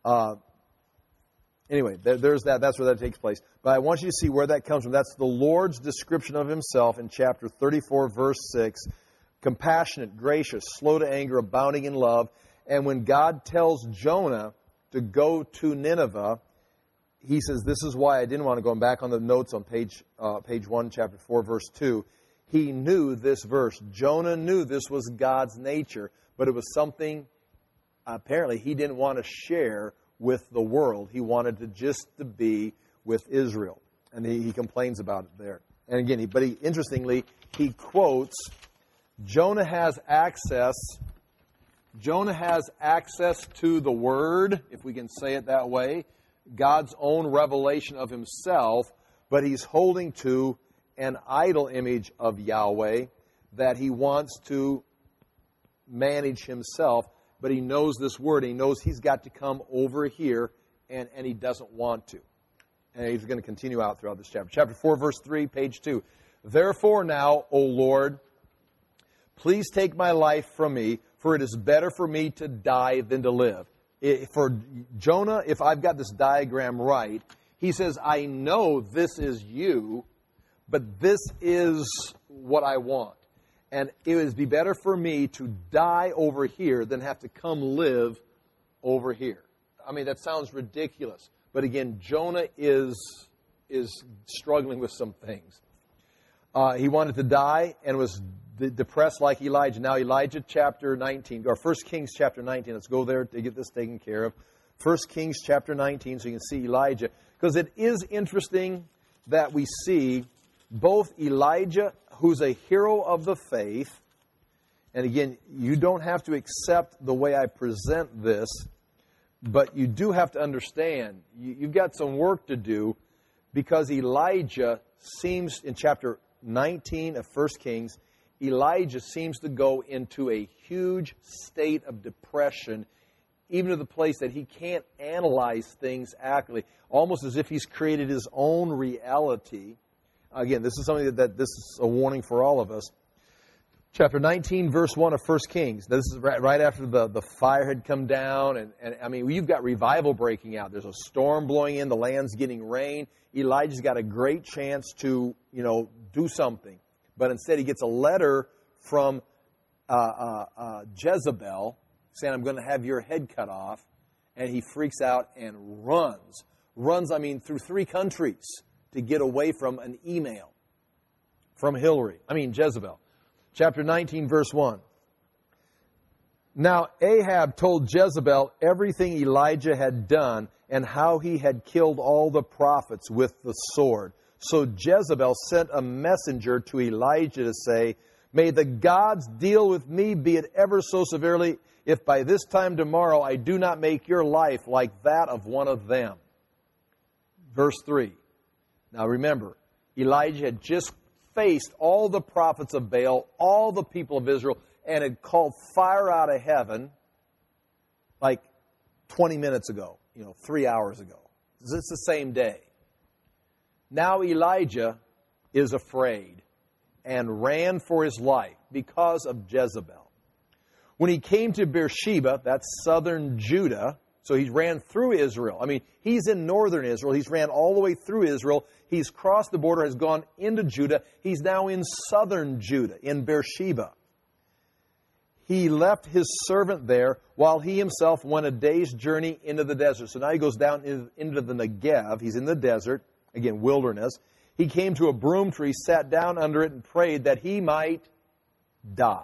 Anyway, there's that. That's where that takes place. But I want you to see where that comes from. That's the Lord's description of himself in chapter 34, verse 6. Compassionate, gracious, slow to anger, abounding in love. And when God tells Jonah to go to Nineveh, he says, this is why I didn't want to go. I'm back on the notes on page 1, chapter 4, verse 2. He knew this verse. Jonah knew this was God's nature, but it was something apparently he didn't want to share with the world. He wanted to just to be with Israel. And he complains about it there. And again, interestingly, he quotes, Jonah has access to the Word, if we can say it that way, God's own revelation of himself, but he's holding to an idol image of Yahweh that he wants to manage himself, but he knows this Word. He knows he's got to come over here, and he doesn't want to. And he's going to continue out throughout this chapter. Chapter 4, verse 3, page 2. Therefore now, O Lord, please take my life from me, for it is better for me to die than to live. For Jonah, if I've got this diagram right, he says, I know this is you, but this is what I want. And it would be better for me to die over here than have to come live over here. I mean, that sounds ridiculous. But again, Jonah is struggling with some things. He wanted to die and was depressed like Elijah. Now, Elijah chapter 19, or 1 Kings chapter 19. Let's go there to get this taken care of. 1 Kings chapter 19, so you can see Elijah. Because it is interesting that we see both Elijah, who's a hero of the faith, and again, you don't have to accept the way I present this, but you do have to understand, you've got some work to do, because Elijah seems, in chapter 19 of 1 Kings, Elijah seems to go into a huge state of depression, even to the place that he can't analyze things accurately, almost as if he's created his own reality. Again, this is something that this is a warning for all of us. Chapter 19, verse 1 of 1 Kings. This is right after the fire had come down. And I mean, you've got revival breaking out. There's a storm blowing in. The land's getting rain. Elijah's got a great chance to, do something. But instead, he gets a letter from Jezebel saying, I'm going to have your head cut off. And he freaks out and runs. Runs, through 3 countries to get away from an email from Jezebel. Chapter 19, verse 1. Now Ahab told Jezebel everything Elijah had done and how he had killed all the prophets with the sword. So Jezebel sent a messenger to Elijah to say, May the gods deal with me, be it ever so severely, if by this time tomorrow I do not make your life like that of one of them. Verse 3. Now remember, Elijah had just faced all the prophets of Baal, all the people of Israel, and had called fire out of heaven like 20 minutes ago, 3 hours ago. It's the same day. Now Elijah is afraid and ran for his life because of Jezebel. When he came to Beersheba, that's southern Judah, so he ran through Israel. He's in northern Israel. He's ran all the way through Israel. He's crossed the border, has gone into Judah. He's now in southern Judah, in Beersheba. He left his servant there while he himself went a day's journey into the desert. So now he goes down into the Negev. He's in the desert, again, wilderness. He came to a broom tree, sat down under it, and prayed that he might die.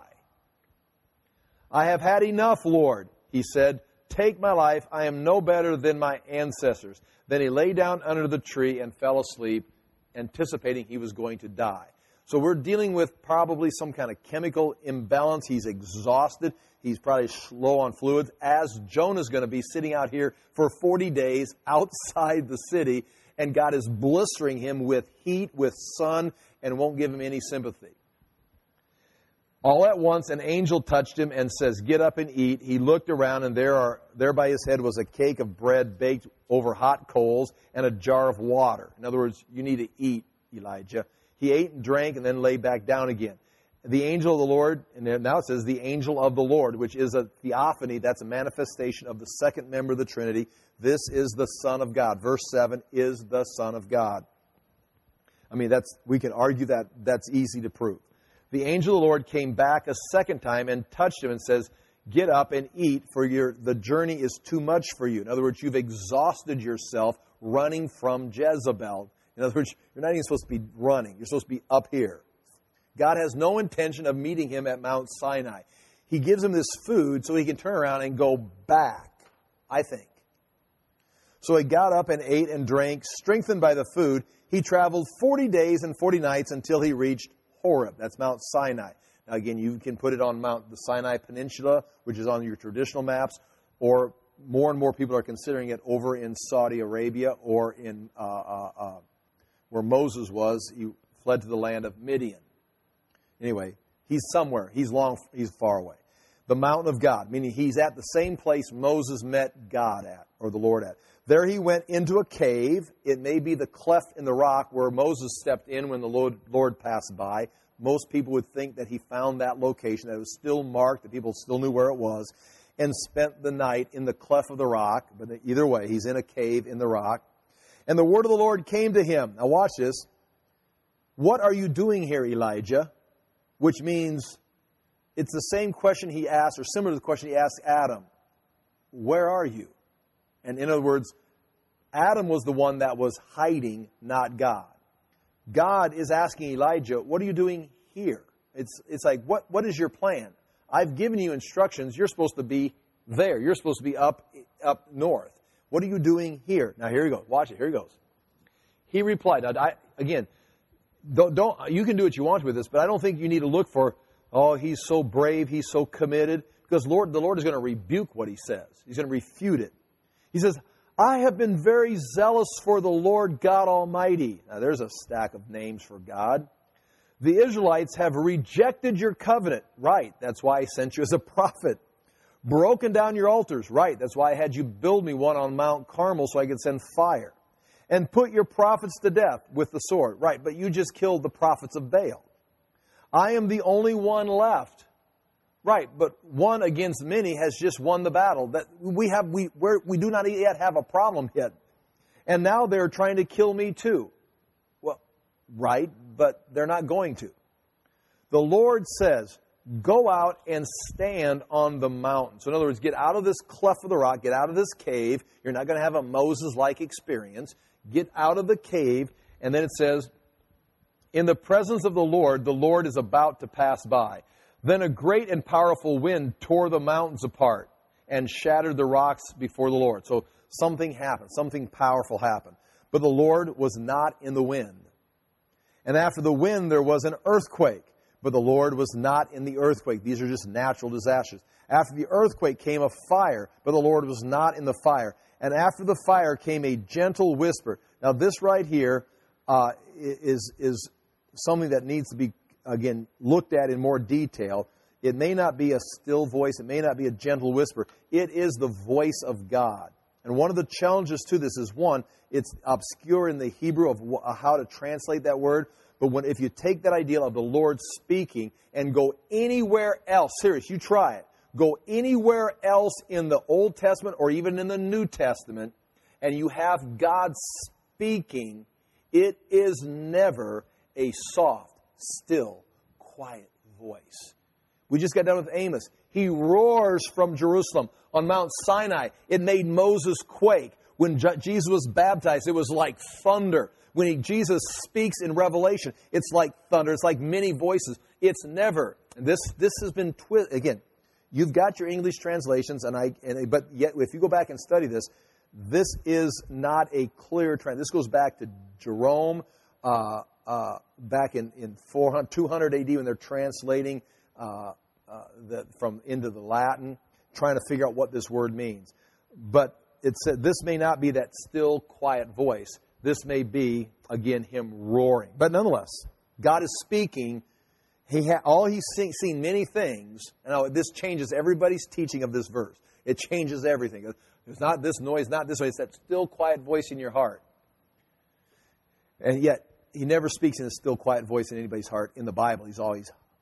I have had enough, Lord, he said. Take my life. I am no better than my ancestors. Then he lay down under the tree and fell asleep, anticipating he was going to die. So we're dealing with probably some kind of chemical imbalance. He's exhausted. He's probably low on fluids, as Jonah's going to be sitting out here for 40 days outside the city, and God is blistering him with heat, with sun, and won't give him any sympathy. All at once, an angel touched him and says, Get up and eat. He looked around, and there by his head was a cake of bread baked over hot coals and a jar of water. In other words, you need to eat, Elijah. He ate and drank and then lay back down again. the angel of the Lord, and now it says the angel of the Lord, which is a theophany. That's a manifestation of the second member of the Trinity. This is the Son of God. Verse 7 is the Son of God. I mean, we can argue that that's easy to prove. The angel of the Lord came back a second time and touched him and says, get up and eat, for the journey is too much for you. In other words, you've exhausted yourself running from Jezebel. In other words, you're not even supposed to be running. You're supposed to be up here. God has no intention of meeting him at Mount Sinai. He gives him this food so he can turn around and go back, I think. So he got up and ate and drank, strengthened by the food. He traveled 40 days and 40 nights until he reached Horeb. That's Mount Sinai. Now again, you can put it on the Sinai Peninsula, which is on your traditional maps, or more and more people are considering it over in Saudi Arabia or in where Moses was. He fled to the land of Midian. Anyway, he's somewhere. He's far away. The mountain of God, meaning he's at the same place Moses met God at, or the Lord at. There he went into a cave. It may be the cleft in the rock where Moses stepped in when the Lord passed by. Most people would think that he found that location, that it was still marked, that people still knew where it was, and spent the night in the cleft of the rock. But either way, he's in a cave in the rock. And the word of the Lord came to him. Now watch this. What are you doing here, Elijah? Which means it's the same question he asked, or similar to the question he asked Adam. Where are you? And in other words, Adam was the one that was hiding, not God. God is asking Elijah, what are you doing here? It's like, what is your plan? I've given you instructions. You're supposed to be there. You're supposed to be up north. What are you doing here? Now here he goes. Watch it. Here he goes. He replied. Now, don't you can do what you want with this, but I don't think you need to look for, oh, he's so brave, he's so committed, because the Lord is going to rebuke what he says. He's going to refute it. He says, I have been very zealous for the Lord God Almighty. Now there's a stack of names for God. The Israelites have rejected your covenant. Right, that's why I sent you as a prophet. Broken down your altars. Right, that's why I had you build me one on Mount Carmel so I could send fire. And put your prophets to death with the sword. Right, but you just killed the prophets of Baal. I am the only one left. Right, but one against many has just won the battle. That we do not yet have a problem yet. And now they're trying to kill me too. Well, right, but they're not going to. The Lord says, go out and stand on the mountain. So in other words, get out of this cleft of the rock, get out of this cave. You're not going to have a Moses-like experience. Get out of the cave, and then it says, in the presence of the Lord is about to pass by. Then a great and powerful wind tore the mountains apart and shattered the rocks before the Lord. So something happened. Something powerful happened. But the Lord was not in the wind. And after the wind, there was an earthquake. But the Lord was not in the earthquake. These are just natural disasters. After the earthquake came a fire, but the Lord was not in the fire. And after the fire came a gentle whisper. Now this right here is something that needs to be, again, looked at in more detail. It may not be a still voice. It may not be a gentle whisper. It is the voice of God. And one of the challenges to this is, one, it's obscure in the Hebrew of how to translate that word. But if you take that idea of the Lord speaking and go anywhere else, serious, you try it. Go anywhere else in the Old Testament or even in the New Testament, and you have God speaking, it is never a soft, still, quiet voice. We just got done with Amos. He roars from Jerusalem. On Mount Sinai, it made Moses quake. When Jesus was baptized, it was like thunder. When Jesus speaks in Revelation, it's like thunder. It's like many voices. It's never. And this has been again. You've got your English translations, but yet if you go back and study this, this is not a clear trend. This goes back to Jerome back in 200 AD when they're translating into the Latin, trying to figure out what this word means. But it said this may not be that still, quiet voice. This may be, again, him roaring. But nonetheless, God is speaking. He's seen many things. Now, this changes everybody's teaching of this verse. It changes everything. It's not this noise, not this noise. It's that still, quiet voice in your heart. And yet, he never speaks in a still, quiet voice in anybody's heart in the Bible. He's always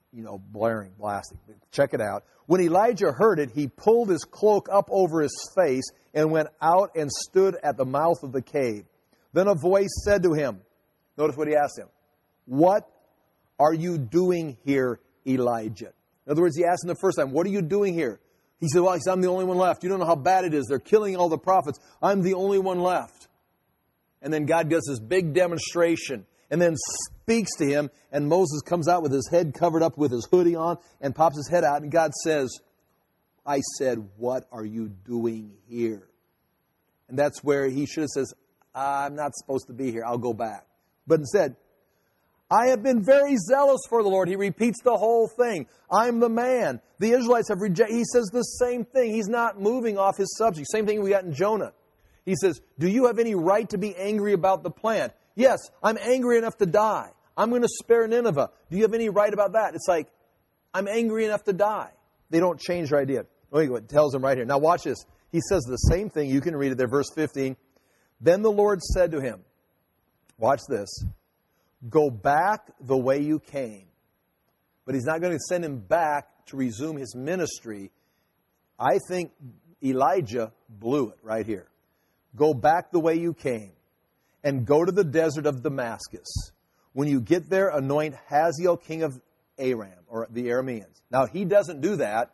blaring, blasting. Check it out. When Elijah heard it, he pulled his cloak up over his face and went out and stood at the mouth of the cave. Then a voice said to him, notice what he asked him, "What are you doing here, Elijah?" In other words, he asked him the first time, "What are you doing here?" He said, "Well, I'm the only one left. You don't know how bad it is. They're killing all the prophets. I'm the only one left." And then God does this big demonstration and then speaks to him, and Moses comes out with his head covered up with his hoodie on and pops his head out, and God says, "I said, what are you doing here?" And that's where he should have said, "I'm not supposed to be here. I'll go back." But instead, "I have been very zealous for the Lord." He repeats the whole thing. "I'm the man." The Israelites have rejected. He says the same thing. He's not moving off his subject. Same thing we got in Jonah. He says, "Do you have any right to be angry about the plan?" "Yes, I'm angry enough to die. I'm going to spare Nineveh." "Do you have any right about that?" It's like, I'm angry enough to die. They don't change their idea. It tells them right here. Now watch this. He says the same thing. You can read it there, verse 15. Then the Lord said to him, watch this, "Go back the way you came." But he's not going to send him back to resume his ministry. I think Elijah blew it right here. "Go back the way you came and go to the desert of Damascus. When you get there, anoint Hazael king of Aram," or the Arameans. Now, he doesn't do that.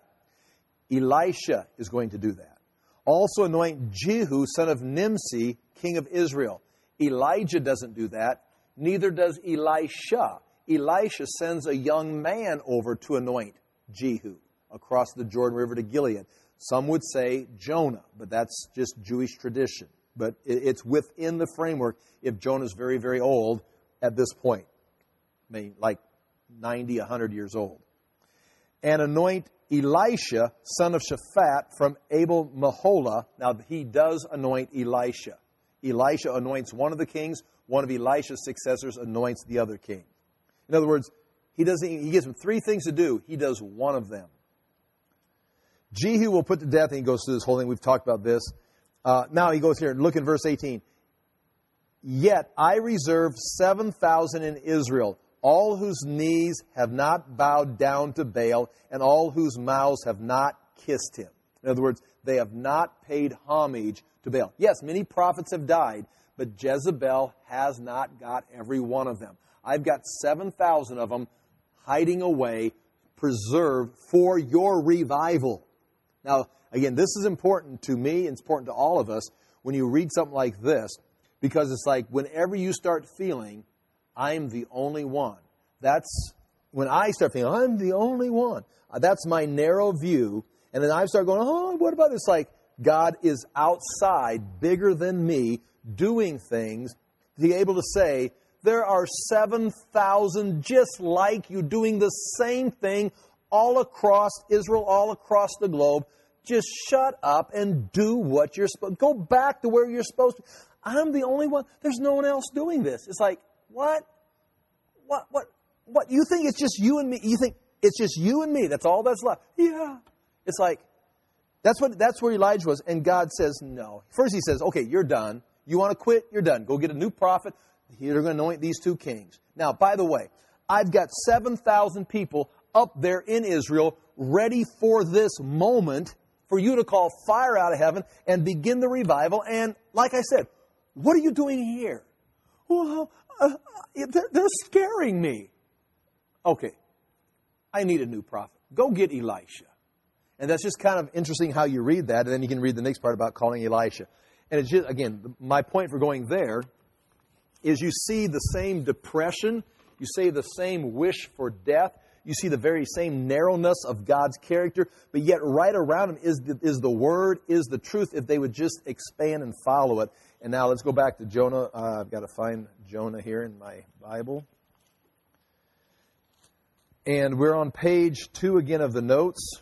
Elisha is going to do that. "Also anoint Jehu, son of Nimsi, king of Israel." Elijah doesn't do that. Neither does Elisha. Elisha sends a young man over to anoint Jehu across the Jordan River to Gilead. Some would say Jonah, but that's just Jewish tradition. But it's within the framework if Jonah's very, very old at this point. I mean, like 90, 100 years old. "And anoint Elisha, son of Shaphat, from Abel Meholah." Now, he does anoint Elisha. Elisha anoints one of the kings. One of Elisha's successors anoints the other king. In other words, he gives him three things to do. He does one of them. "Jehu will put to death," and he goes through this whole thing. We've talked about this. Now he goes here, and look in verse 18. "Yet I reserve 7,000 in Israel, all whose knees have not bowed down to Baal, and all whose mouths have not kissed him." In other words, they have not paid homage to Baal. Yes, many prophets have died, but Jezebel has not got every one of them. I've got 7,000 of them hiding away, preserved for your revival. Now, again, this is important to me, and it's important to all of us when you read something like this, because it's like whenever you start feeling, I'm the only one. That's when I start feeling, I'm the only one. That's my narrow view. And then I start going, oh, what about this? Like, God is outside, bigger than me, doing things to be able to say, there are 7,000 just like you doing the same thing all across Israel, all across the globe. Just shut up and do what you're supposed to. Go back to where you're supposed to. I'm the only one. There's no one else doing this. It's like, what? You think it's just you and me? You think it's just you and me? That's all that's left? Yeah. It's like, that's where Elijah was. And God says, no. First he says, okay, you're done. You want to quit? You're done. Go get a new prophet. They're going to anoint these two kings. Now, by the way, I've got 7,000 people up there in Israel ready for this moment for you to call fire out of heaven and begin the revival. And like I said, what are you doing here? Well, they're scaring me. Okay, I need a new prophet. Go get Elisha. And that's just kind of interesting how you read that. And then you can read the next part about calling Elisha. And it's just, again, my point for going there is you see the same depression. You see the same wish for death. You see the very same narrowness of God's character. But yet right around him is the Word, is the truth, if they would just expand and follow it. And now let's go back to Jonah. I've got to find Jonah here in my Bible. And we're on page 2 again of the notes.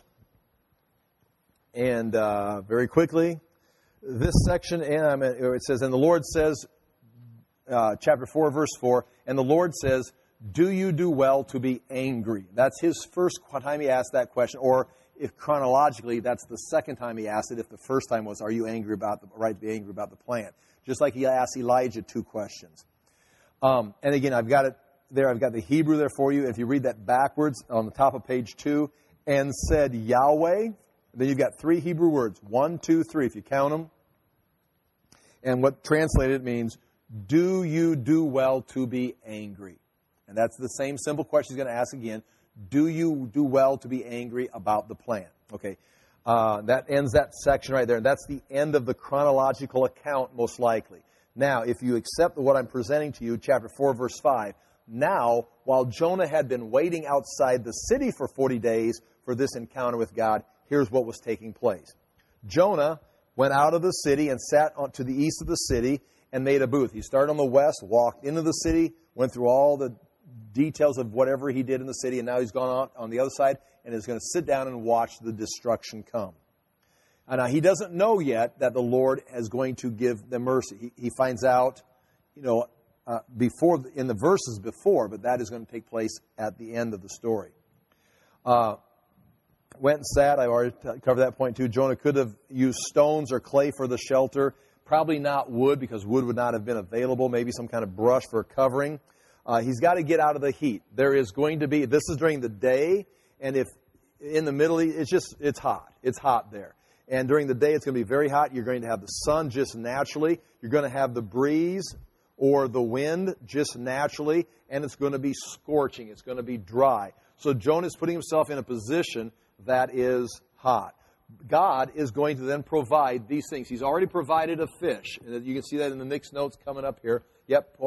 And very quickly, this section, it says, and the Lord says, chapter 4, verse 4, and the Lord says, do you do well to be angry? That's his first time he asked that question, or if chronologically, that's the second time he asked it, if the first time was, are you angry about the right to be angry about the plant? Just like he asked Elijah 2 questions. And again, I've got it there, I've got the Hebrew there for you. If you read that backwards on the top of page 2, and said Yahweh, then you've got 3 Hebrew words. 1, 2, 3, if you count them. And what translated means, do you do well to be angry? And that's the same simple question he's going to ask again. Do you do well to be angry about the plan? Okay, that ends that section right there. And that's the end of the chronological account, most likely. Now, if you accept what I'm presenting to you, chapter 4, verse 5, now, while Jonah had been waiting outside the city for 40 days for this encounter with God, here's what was taking place. Jonah went out of the city and sat to the east of the city and made a booth. He started on the west, walked into the city, went through all the details of whatever he did in the city, and now he's gone out on the other side and is going to sit down and watch the destruction come. And now he doesn't know yet that the Lord is going to give them mercy. He finds out, before in the verses before, but that is going to take place at the end of the story. Went and sat. I already covered that point too. Jonah could have used stones or clay for the shelter. Probably not wood, because wood would not have been available. Maybe some kind of brush for covering. He's got to get out of the heat. There is going to be, this is during the day, and if in the Middle East, it's hot. It's hot there. And during the day, it's going to be very hot. You're going to have the sun just naturally. You're going to have the breeze or the wind just naturally, and it's going to be scorching. It's going to be dry. So Jonah is putting himself in a position that is hot. God is going to then provide these things. He's already provided a fish. And you can see that in the next notes coming up here. Yep,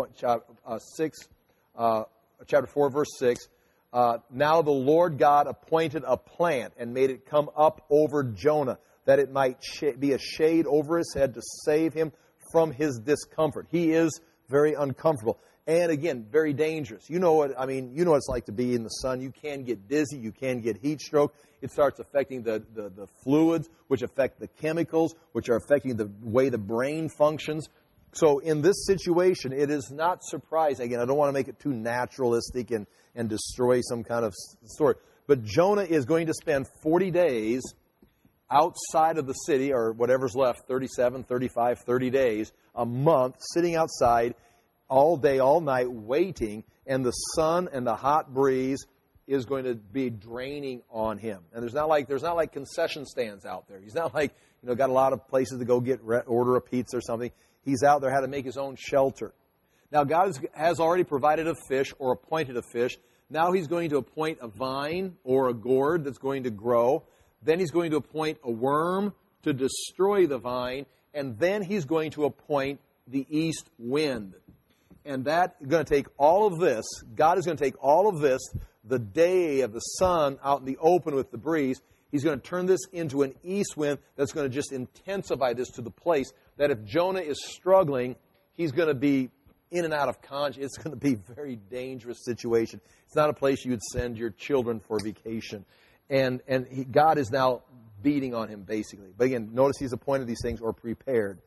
chapter 4, verse 6. Now the Lord God appointed a plant and made it come up over Jonah, that it might be a shade over his head to save him from his discomfort. He is very uncomfortable. And again, very dangerous. You know what it's like to be in the sun. You can get dizzy. You can get heat stroke. It starts affecting the fluids, which affect the chemicals, which are affecting the way the brain functions. So in this situation, it is not surprising. Again, I don't want to make it too naturalistic and destroy some kind of story. But Jonah is going to spend 40 days outside of the city, or whatever's left, 37, 35, 30 days, a month, sitting outside all day, all night, waiting, and the sun and the hot breeze is going to be draining on him. And there's not like concession stands out there. He's not like, got a lot of places to go order a pizza or something. He's out there, had to make his own shelter. Now, God has already provided a fish or appointed a fish. Now he's going to appoint a vine or a gourd that's going to grow. Then he's going to appoint a worm to destroy the vine. And then he's going to appoint the east wind. And that's going to take all of this. God is going to take all of this, the day of the sun out in the open with the breeze. He's going to turn this into an east wind that's going to just intensify this to the place that if Jonah is struggling, he's going to be in and out of conscience. It's going to be a very dangerous situation. It's not a place you would send your children for vacation. And God is now beating on him, basically. But again, notice he's appointed these things or prepared.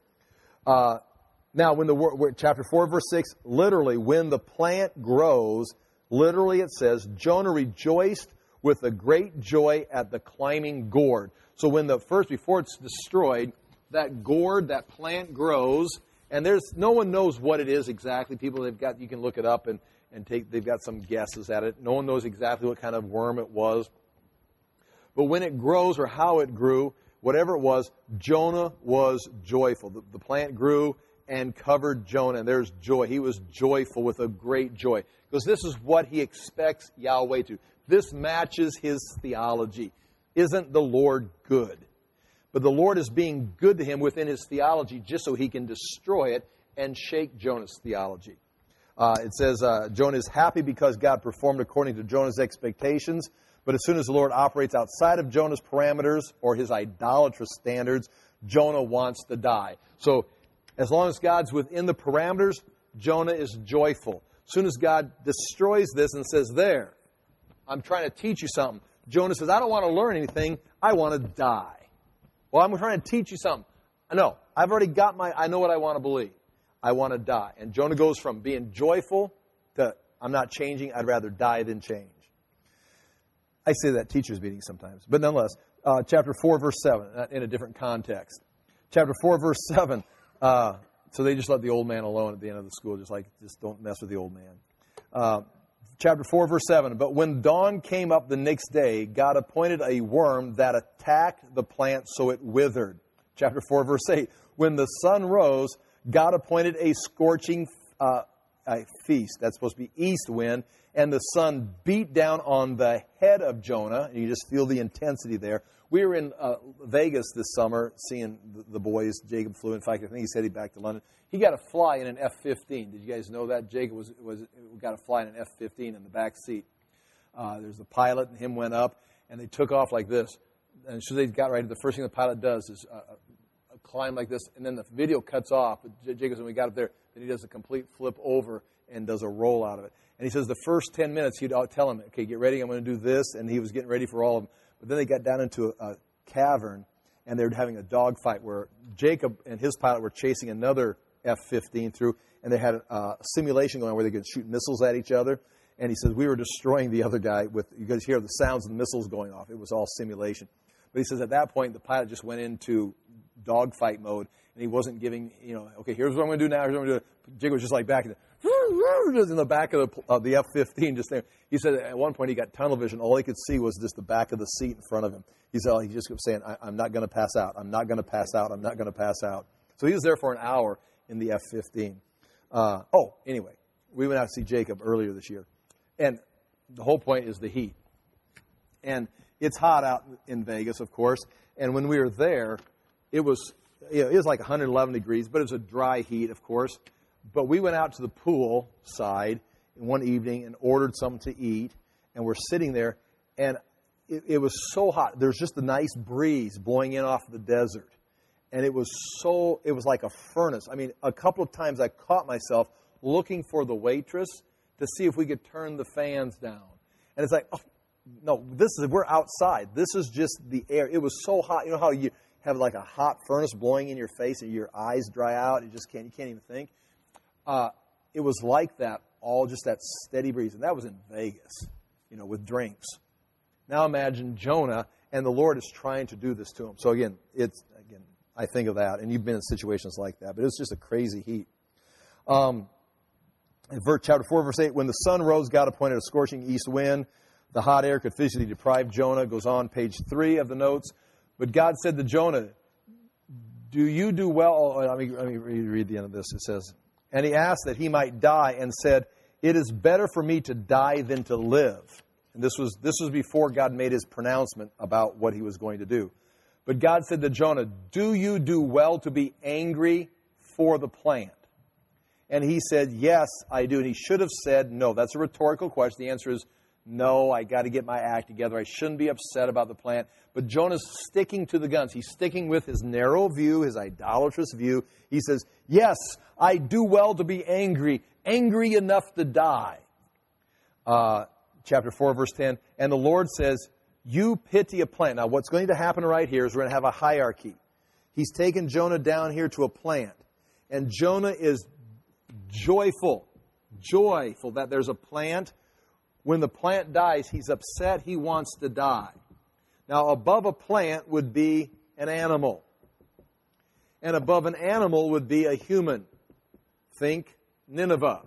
Now, when chapter 4, verse 6, literally, when the plant grows, literally it says, Jonah rejoiced with a great joy at the climbing gourd. So before it's destroyed, that gourd, that plant grows, and no one knows what it is exactly. You can look it up and they've got some guesses at it. No one knows exactly what kind of worm it was. But when it grows or how it grew, whatever it was, Jonah was joyful. The plant grew and covered Jonah, and there's joy. He was joyful with a great joy. Because this is what he expects Yahweh to. This matches his theology. Isn't the Lord good? But the Lord is being good to him within his theology just so he can destroy it and shake Jonah's theology. It says, Jonah is happy because God performed according to Jonah's expectations. But as soon as the Lord operates outside of Jonah's parameters or his idolatrous standards, Jonah wants to die. So as long as God's within the parameters, Jonah is joyful. As soon as God destroys this and says, there, I'm trying to teach you something, Jonah says, I don't want to learn anything. I want to die. Well, I'm trying to teach you something. No, I've already got I know what I want to believe. I want to die. And Jonah goes from being joyful to, I'm not changing. I'd rather die than change. I say that at teachers' meetings sometimes. But nonetheless, chapter 4, verse 7, in a different context. Chapter 4, verse 7, so they just let the old man alone at the end of the school, just don't mess with the old man. Chapter 4, verse 7. But when dawn came up the next day, God appointed a worm that attacked the plant so it withered. Chapter 4, verse 8. When the sun rose, God appointed a scorching feast. That's supposed to be east wind. And the sun beat down on the head of Jonah. And you just feel the intensity there. We were in Vegas this summer seeing the boys. Jacob flew. In fact, I think he's heading back to London. He got to fly in an F-15. Did you guys know that? Jacob got to fly in an F-15 in the back seat. There's the pilot, and him went up, and they took off like this. And as soon as they got right, the first thing the pilot does is climb like this, and then the video cuts off. Jacob, when we got up there, then he does a complete flip over and does a roll out of it. And he says the first 10 minutes, he'd tell him, okay, get ready, I'm going to do this. And he was getting ready for all of them. But then they got down into a cavern, and they were having a dogfight where Jacob and his pilot were chasing another F-15 through, and they had a simulation going on where they could shoot missiles at each other. And he says, we were destroying the other guy with, you guys hear the sounds of the missiles going off. It was all simulation. But he says at that point, the pilot just went into dogfight mode, and he wasn't giving, okay, here's what I'm going to do now, here's what I'm going to do. Jacob was just like back in the back of the F-15 just there. He said at one point he got tunnel vision. All he could see was just the back of the seat in front of him. He just kept saying, I'm not going to pass out. I'm not going to pass out. I'm not going to pass out. So he was there for an hour in the F-15. Anyway, we went out to see Jacob earlier this year. And the whole point is the heat. And it's hot out in Vegas, of course. And when we were there, it was like 111 degrees, but it was a dry heat, of course. But we went out to the pool side one evening and ordered something to eat. And we're sitting there, and it was so hot. There's just a nice breeze blowing in off the desert. And it was like a furnace. I mean, a couple of times I caught myself looking for the waitress to see if we could turn the fans down. And it's like, oh, no, we're outside. This is just the air. It was so hot. You know how you have like a hot furnace blowing in your face and your eyes dry out? You can't even think. It was like that, all just that steady breeze. And that was in Vegas, with drinks. Now imagine Jonah, and the Lord is trying to do this to him. So again, I think of that, and you've been in situations like that, but it's just a crazy heat. In chapter 4, verse 8, when the sun rose, God appointed a scorching east wind. The hot air could physically deprive Jonah. Goes on, page 3 of the notes. But God said to Jonah, do you do well? Let me read the end of this. It says, and he asked that he might die and said, it is better for me to die than to live. And this was before God made his pronouncement about what he was going to do. But God said to Jonah, do you do well to be angry for the plant? And he said, yes, I do. And he should have said no. That's a rhetorical question. The answer is no, I got to get my act together. I shouldn't be upset about the plant. But Jonah's sticking to the guns. He's sticking with his narrow view, his idolatrous view. He says, yes, I do well to be angry enough to die. Chapter 4, verse 10, and the Lord says, you pity a plant. Now, what's going to happen right here is we're going to have a hierarchy. He's taken Jonah down here to a plant. And Jonah is joyful that there's a plant. When the plant dies, he's upset. He wants to die. Now, above a plant would be an animal. And above an animal would be a human. Think Nineveh.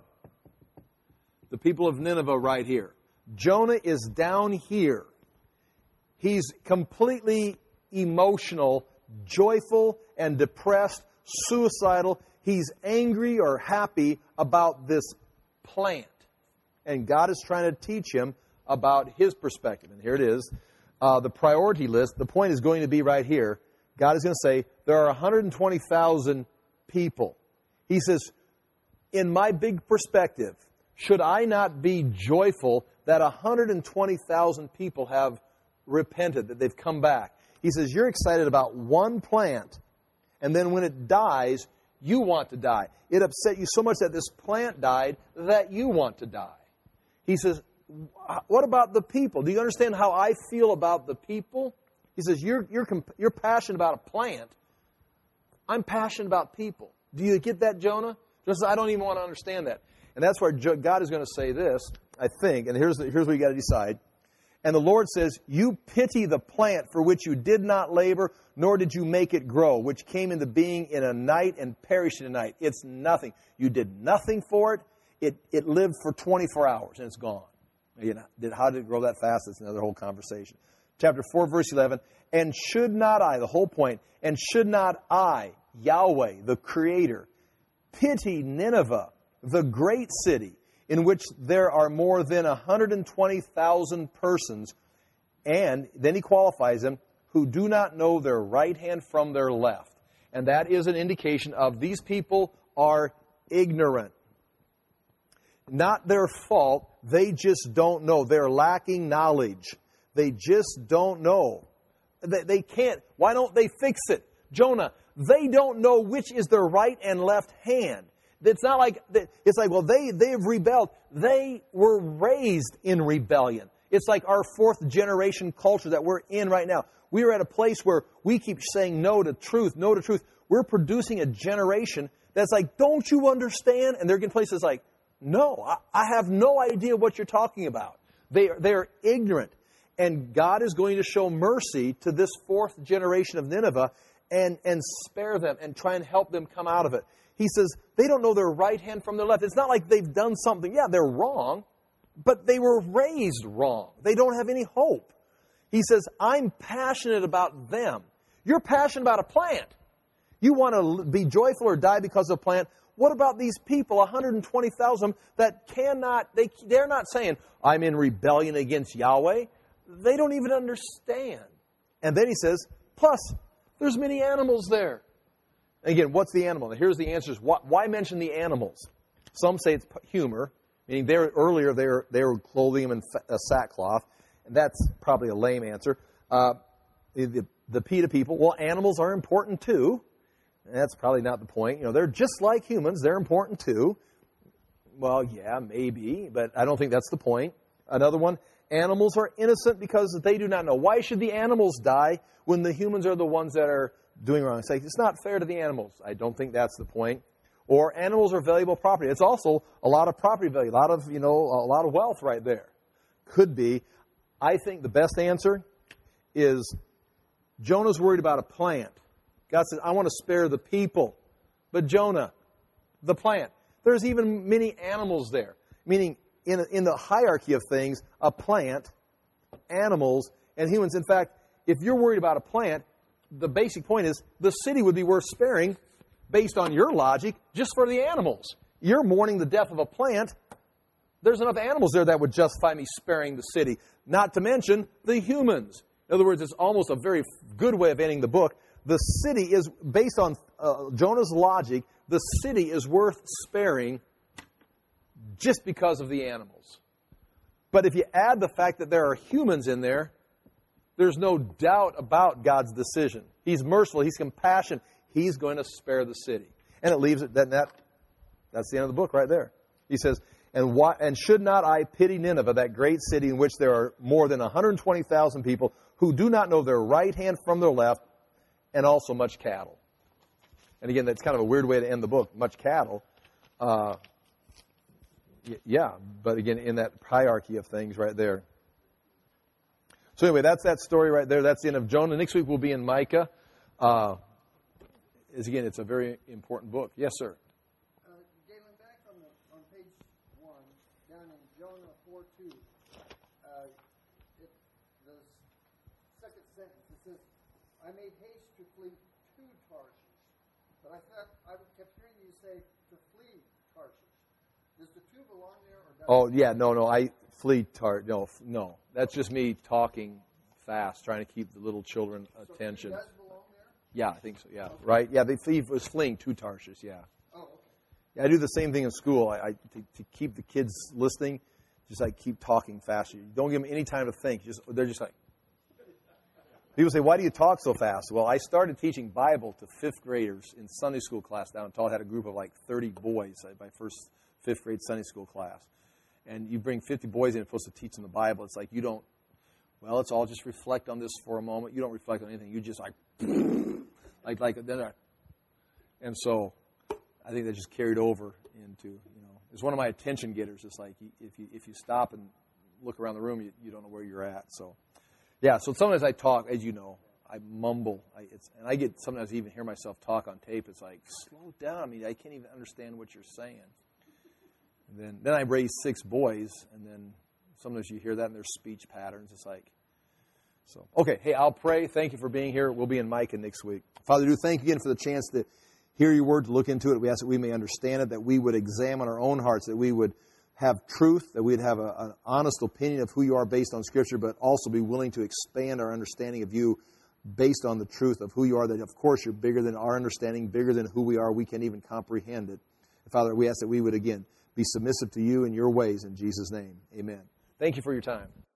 The people of Nineveh right here. Jonah is down here. He's completely emotional, joyful, and depressed, suicidal. He's angry or happy about this plant. And God is trying to teach him about his perspective. And here it is. The priority list, the point is going to be right here. God is going to say, there are 120,000 people. He says, in my big perspective, should I not be joyful that 120,000 people have repented, that they've come back? He says, you're excited about one plant, and then when it dies, you want to die. It upset you so much that this plant died that you want to die. He says, what about the people? Do you understand how I feel about the people? He says, you're passionate about a plant. I'm passionate about people. Do you get that, Jonah? Just I don't even want to understand that. And that's where God is going to say this, I think, and here's what you got to decide. And the Lord says, you pity the plant for which you did not labor, nor did you make it grow, which came into being in a night and perished in a night. It's nothing. You did nothing for it. It lived for 24 hours and it's gone. Again, how did it grow that fast? That's another whole conversation. Chapter 4, verse 11. And should not I, the whole point, and should not I, Yahweh, the Creator, pity Nineveh, the great city, in which there are more than 120,000 persons, and then he qualifies them, who do not know their right hand from their left. And that is an indication of these people are ignorant. Not their fault, they just don't know. They're lacking knowledge. They just don't know. They can't. Why don't they fix it? Jonah, they don't know which is their right and left hand. It's not like, it's like, well, they've rebelled. They were raised in rebellion. It's like our fourth generation culture that we're in right now. We are at a place where we keep saying no to truth, no to truth. We're producing a generation that's like, don't you understand? And they're getting places like, no, I have no idea what you're talking about. They're ignorant. And God is going to show mercy to this fourth generation of Nineveh and spare them and try and help them come out of it. He says, they don't know their right hand from their left. It's not like they've done something. Yeah, they're wrong, but they were raised wrong. They don't have any hope. He says, I'm passionate about them. You're passionate about a plant. You want to be joyful or die because of a plant. What about these people, 120,000, that cannot, they're not saying, I'm in rebellion against Yahweh. They don't even understand. And then he says, plus, there's many animals there. Again, what's the animal? Here's the answers. Why mention the animals? Some say it's humor, meaning they were clothing them in sackcloth, and that's probably a lame answer. The PETA people, well, animals are important too. That's probably not the point. They're just like humans. They're important too. Well, yeah, maybe, but I don't think that's the point. Another one, animals are innocent because they do not know. Why should the animals die when the humans are the ones that are doing wrong? It's like, it's not fair to the animals. I don't think that's the point. Or animals are valuable property. It's also a lot of property value, a lot of wealth right there. Could be. I think the best answer is Jonah's worried about a plant. God said, I want to spare the people. But Jonah, the plant. There's even many animals there. Meaning, in the hierarchy of things, a plant, animals, and humans. In fact, if you're worried about a plant, the basic point is the city would be worth sparing, based on your logic, just for the animals. You're mourning the death of a plant. There's enough animals there that would justify me sparing the city. Not to mention the humans. In other words, it's almost a very good way of ending the book. The city is, based on Jonah's logic, the city is worth sparing just because of the animals. But if you add the fact that there are humans in there, there's no doubt about God's decision. He's merciful. He's compassionate. He's going to spare the city. And it leaves it, that's the end of the book right there. He says, and should not I pity Nineveh, that great city in which there are more than 120,000 people who do not know their right hand from their left, and also much cattle. And again, that's kind of a weird way to end the book, much cattle. Yeah, but again, in that hierarchy of things right there. So anyway, that's that story right there. That's the end of Jonah. Next week we'll be in Micah. Again, it's a very important book. Yes, sir. Galen, back on page 1, down in Jonah 4:2, the second sentence, it says, I made haste to flee to Tarshish. But I kept hearing you say to flee Tarshish. Does the two belong there? Or No. I flee No. That's just me talking fast, trying to keep the little children attention. So does belong there? Yeah, I think so, yeah. Okay. Right? Yeah, the thief was fleeing to Tarshish, yeah. Oh, okay. Yeah, I do the same thing in school. To keep the kids listening, just keep talking faster. Don't give them any time to think. They're just like... People say, why do you talk so fast? Well, I started teaching Bible to 5th graders in Sunday school class down in Tull. I had a group of 30 boys, my first 5th grade Sunday school class. And you bring 50 boys in, you're supposed to teach them the Bible. It's like you don't, let's all just reflect on this for a moment. You don't reflect on anything. You just and so I think that just carried over into, it's one of my attention getters. It's like if you stop and look around the room, you don't know where you're at. So, yeah, so sometimes I talk, as you know, I mumble. And I get, sometimes I even hear myself talk on tape. It's like, slow down. I mean, I can't even understand what you're saying. And then I raised 6 boys, and then sometimes you hear that in their speech patterns. It's like, so. Okay, hey, I'll pray. Thank you for being here. We'll be in Micah next week. Father, do thank you again for the chance to hear your word, to look into it. We ask that we may understand it, that we would examine our own hearts, that we would have truth, that we'd have an honest opinion of who you are based on Scripture, but also be willing to expand our understanding of you based on the truth of who you are, that of course you're bigger than our understanding, bigger than who we are. We can't even comprehend it. And Father, we ask that we would again be submissive to you and your ways in Jesus' name. Amen. Thank you for your time.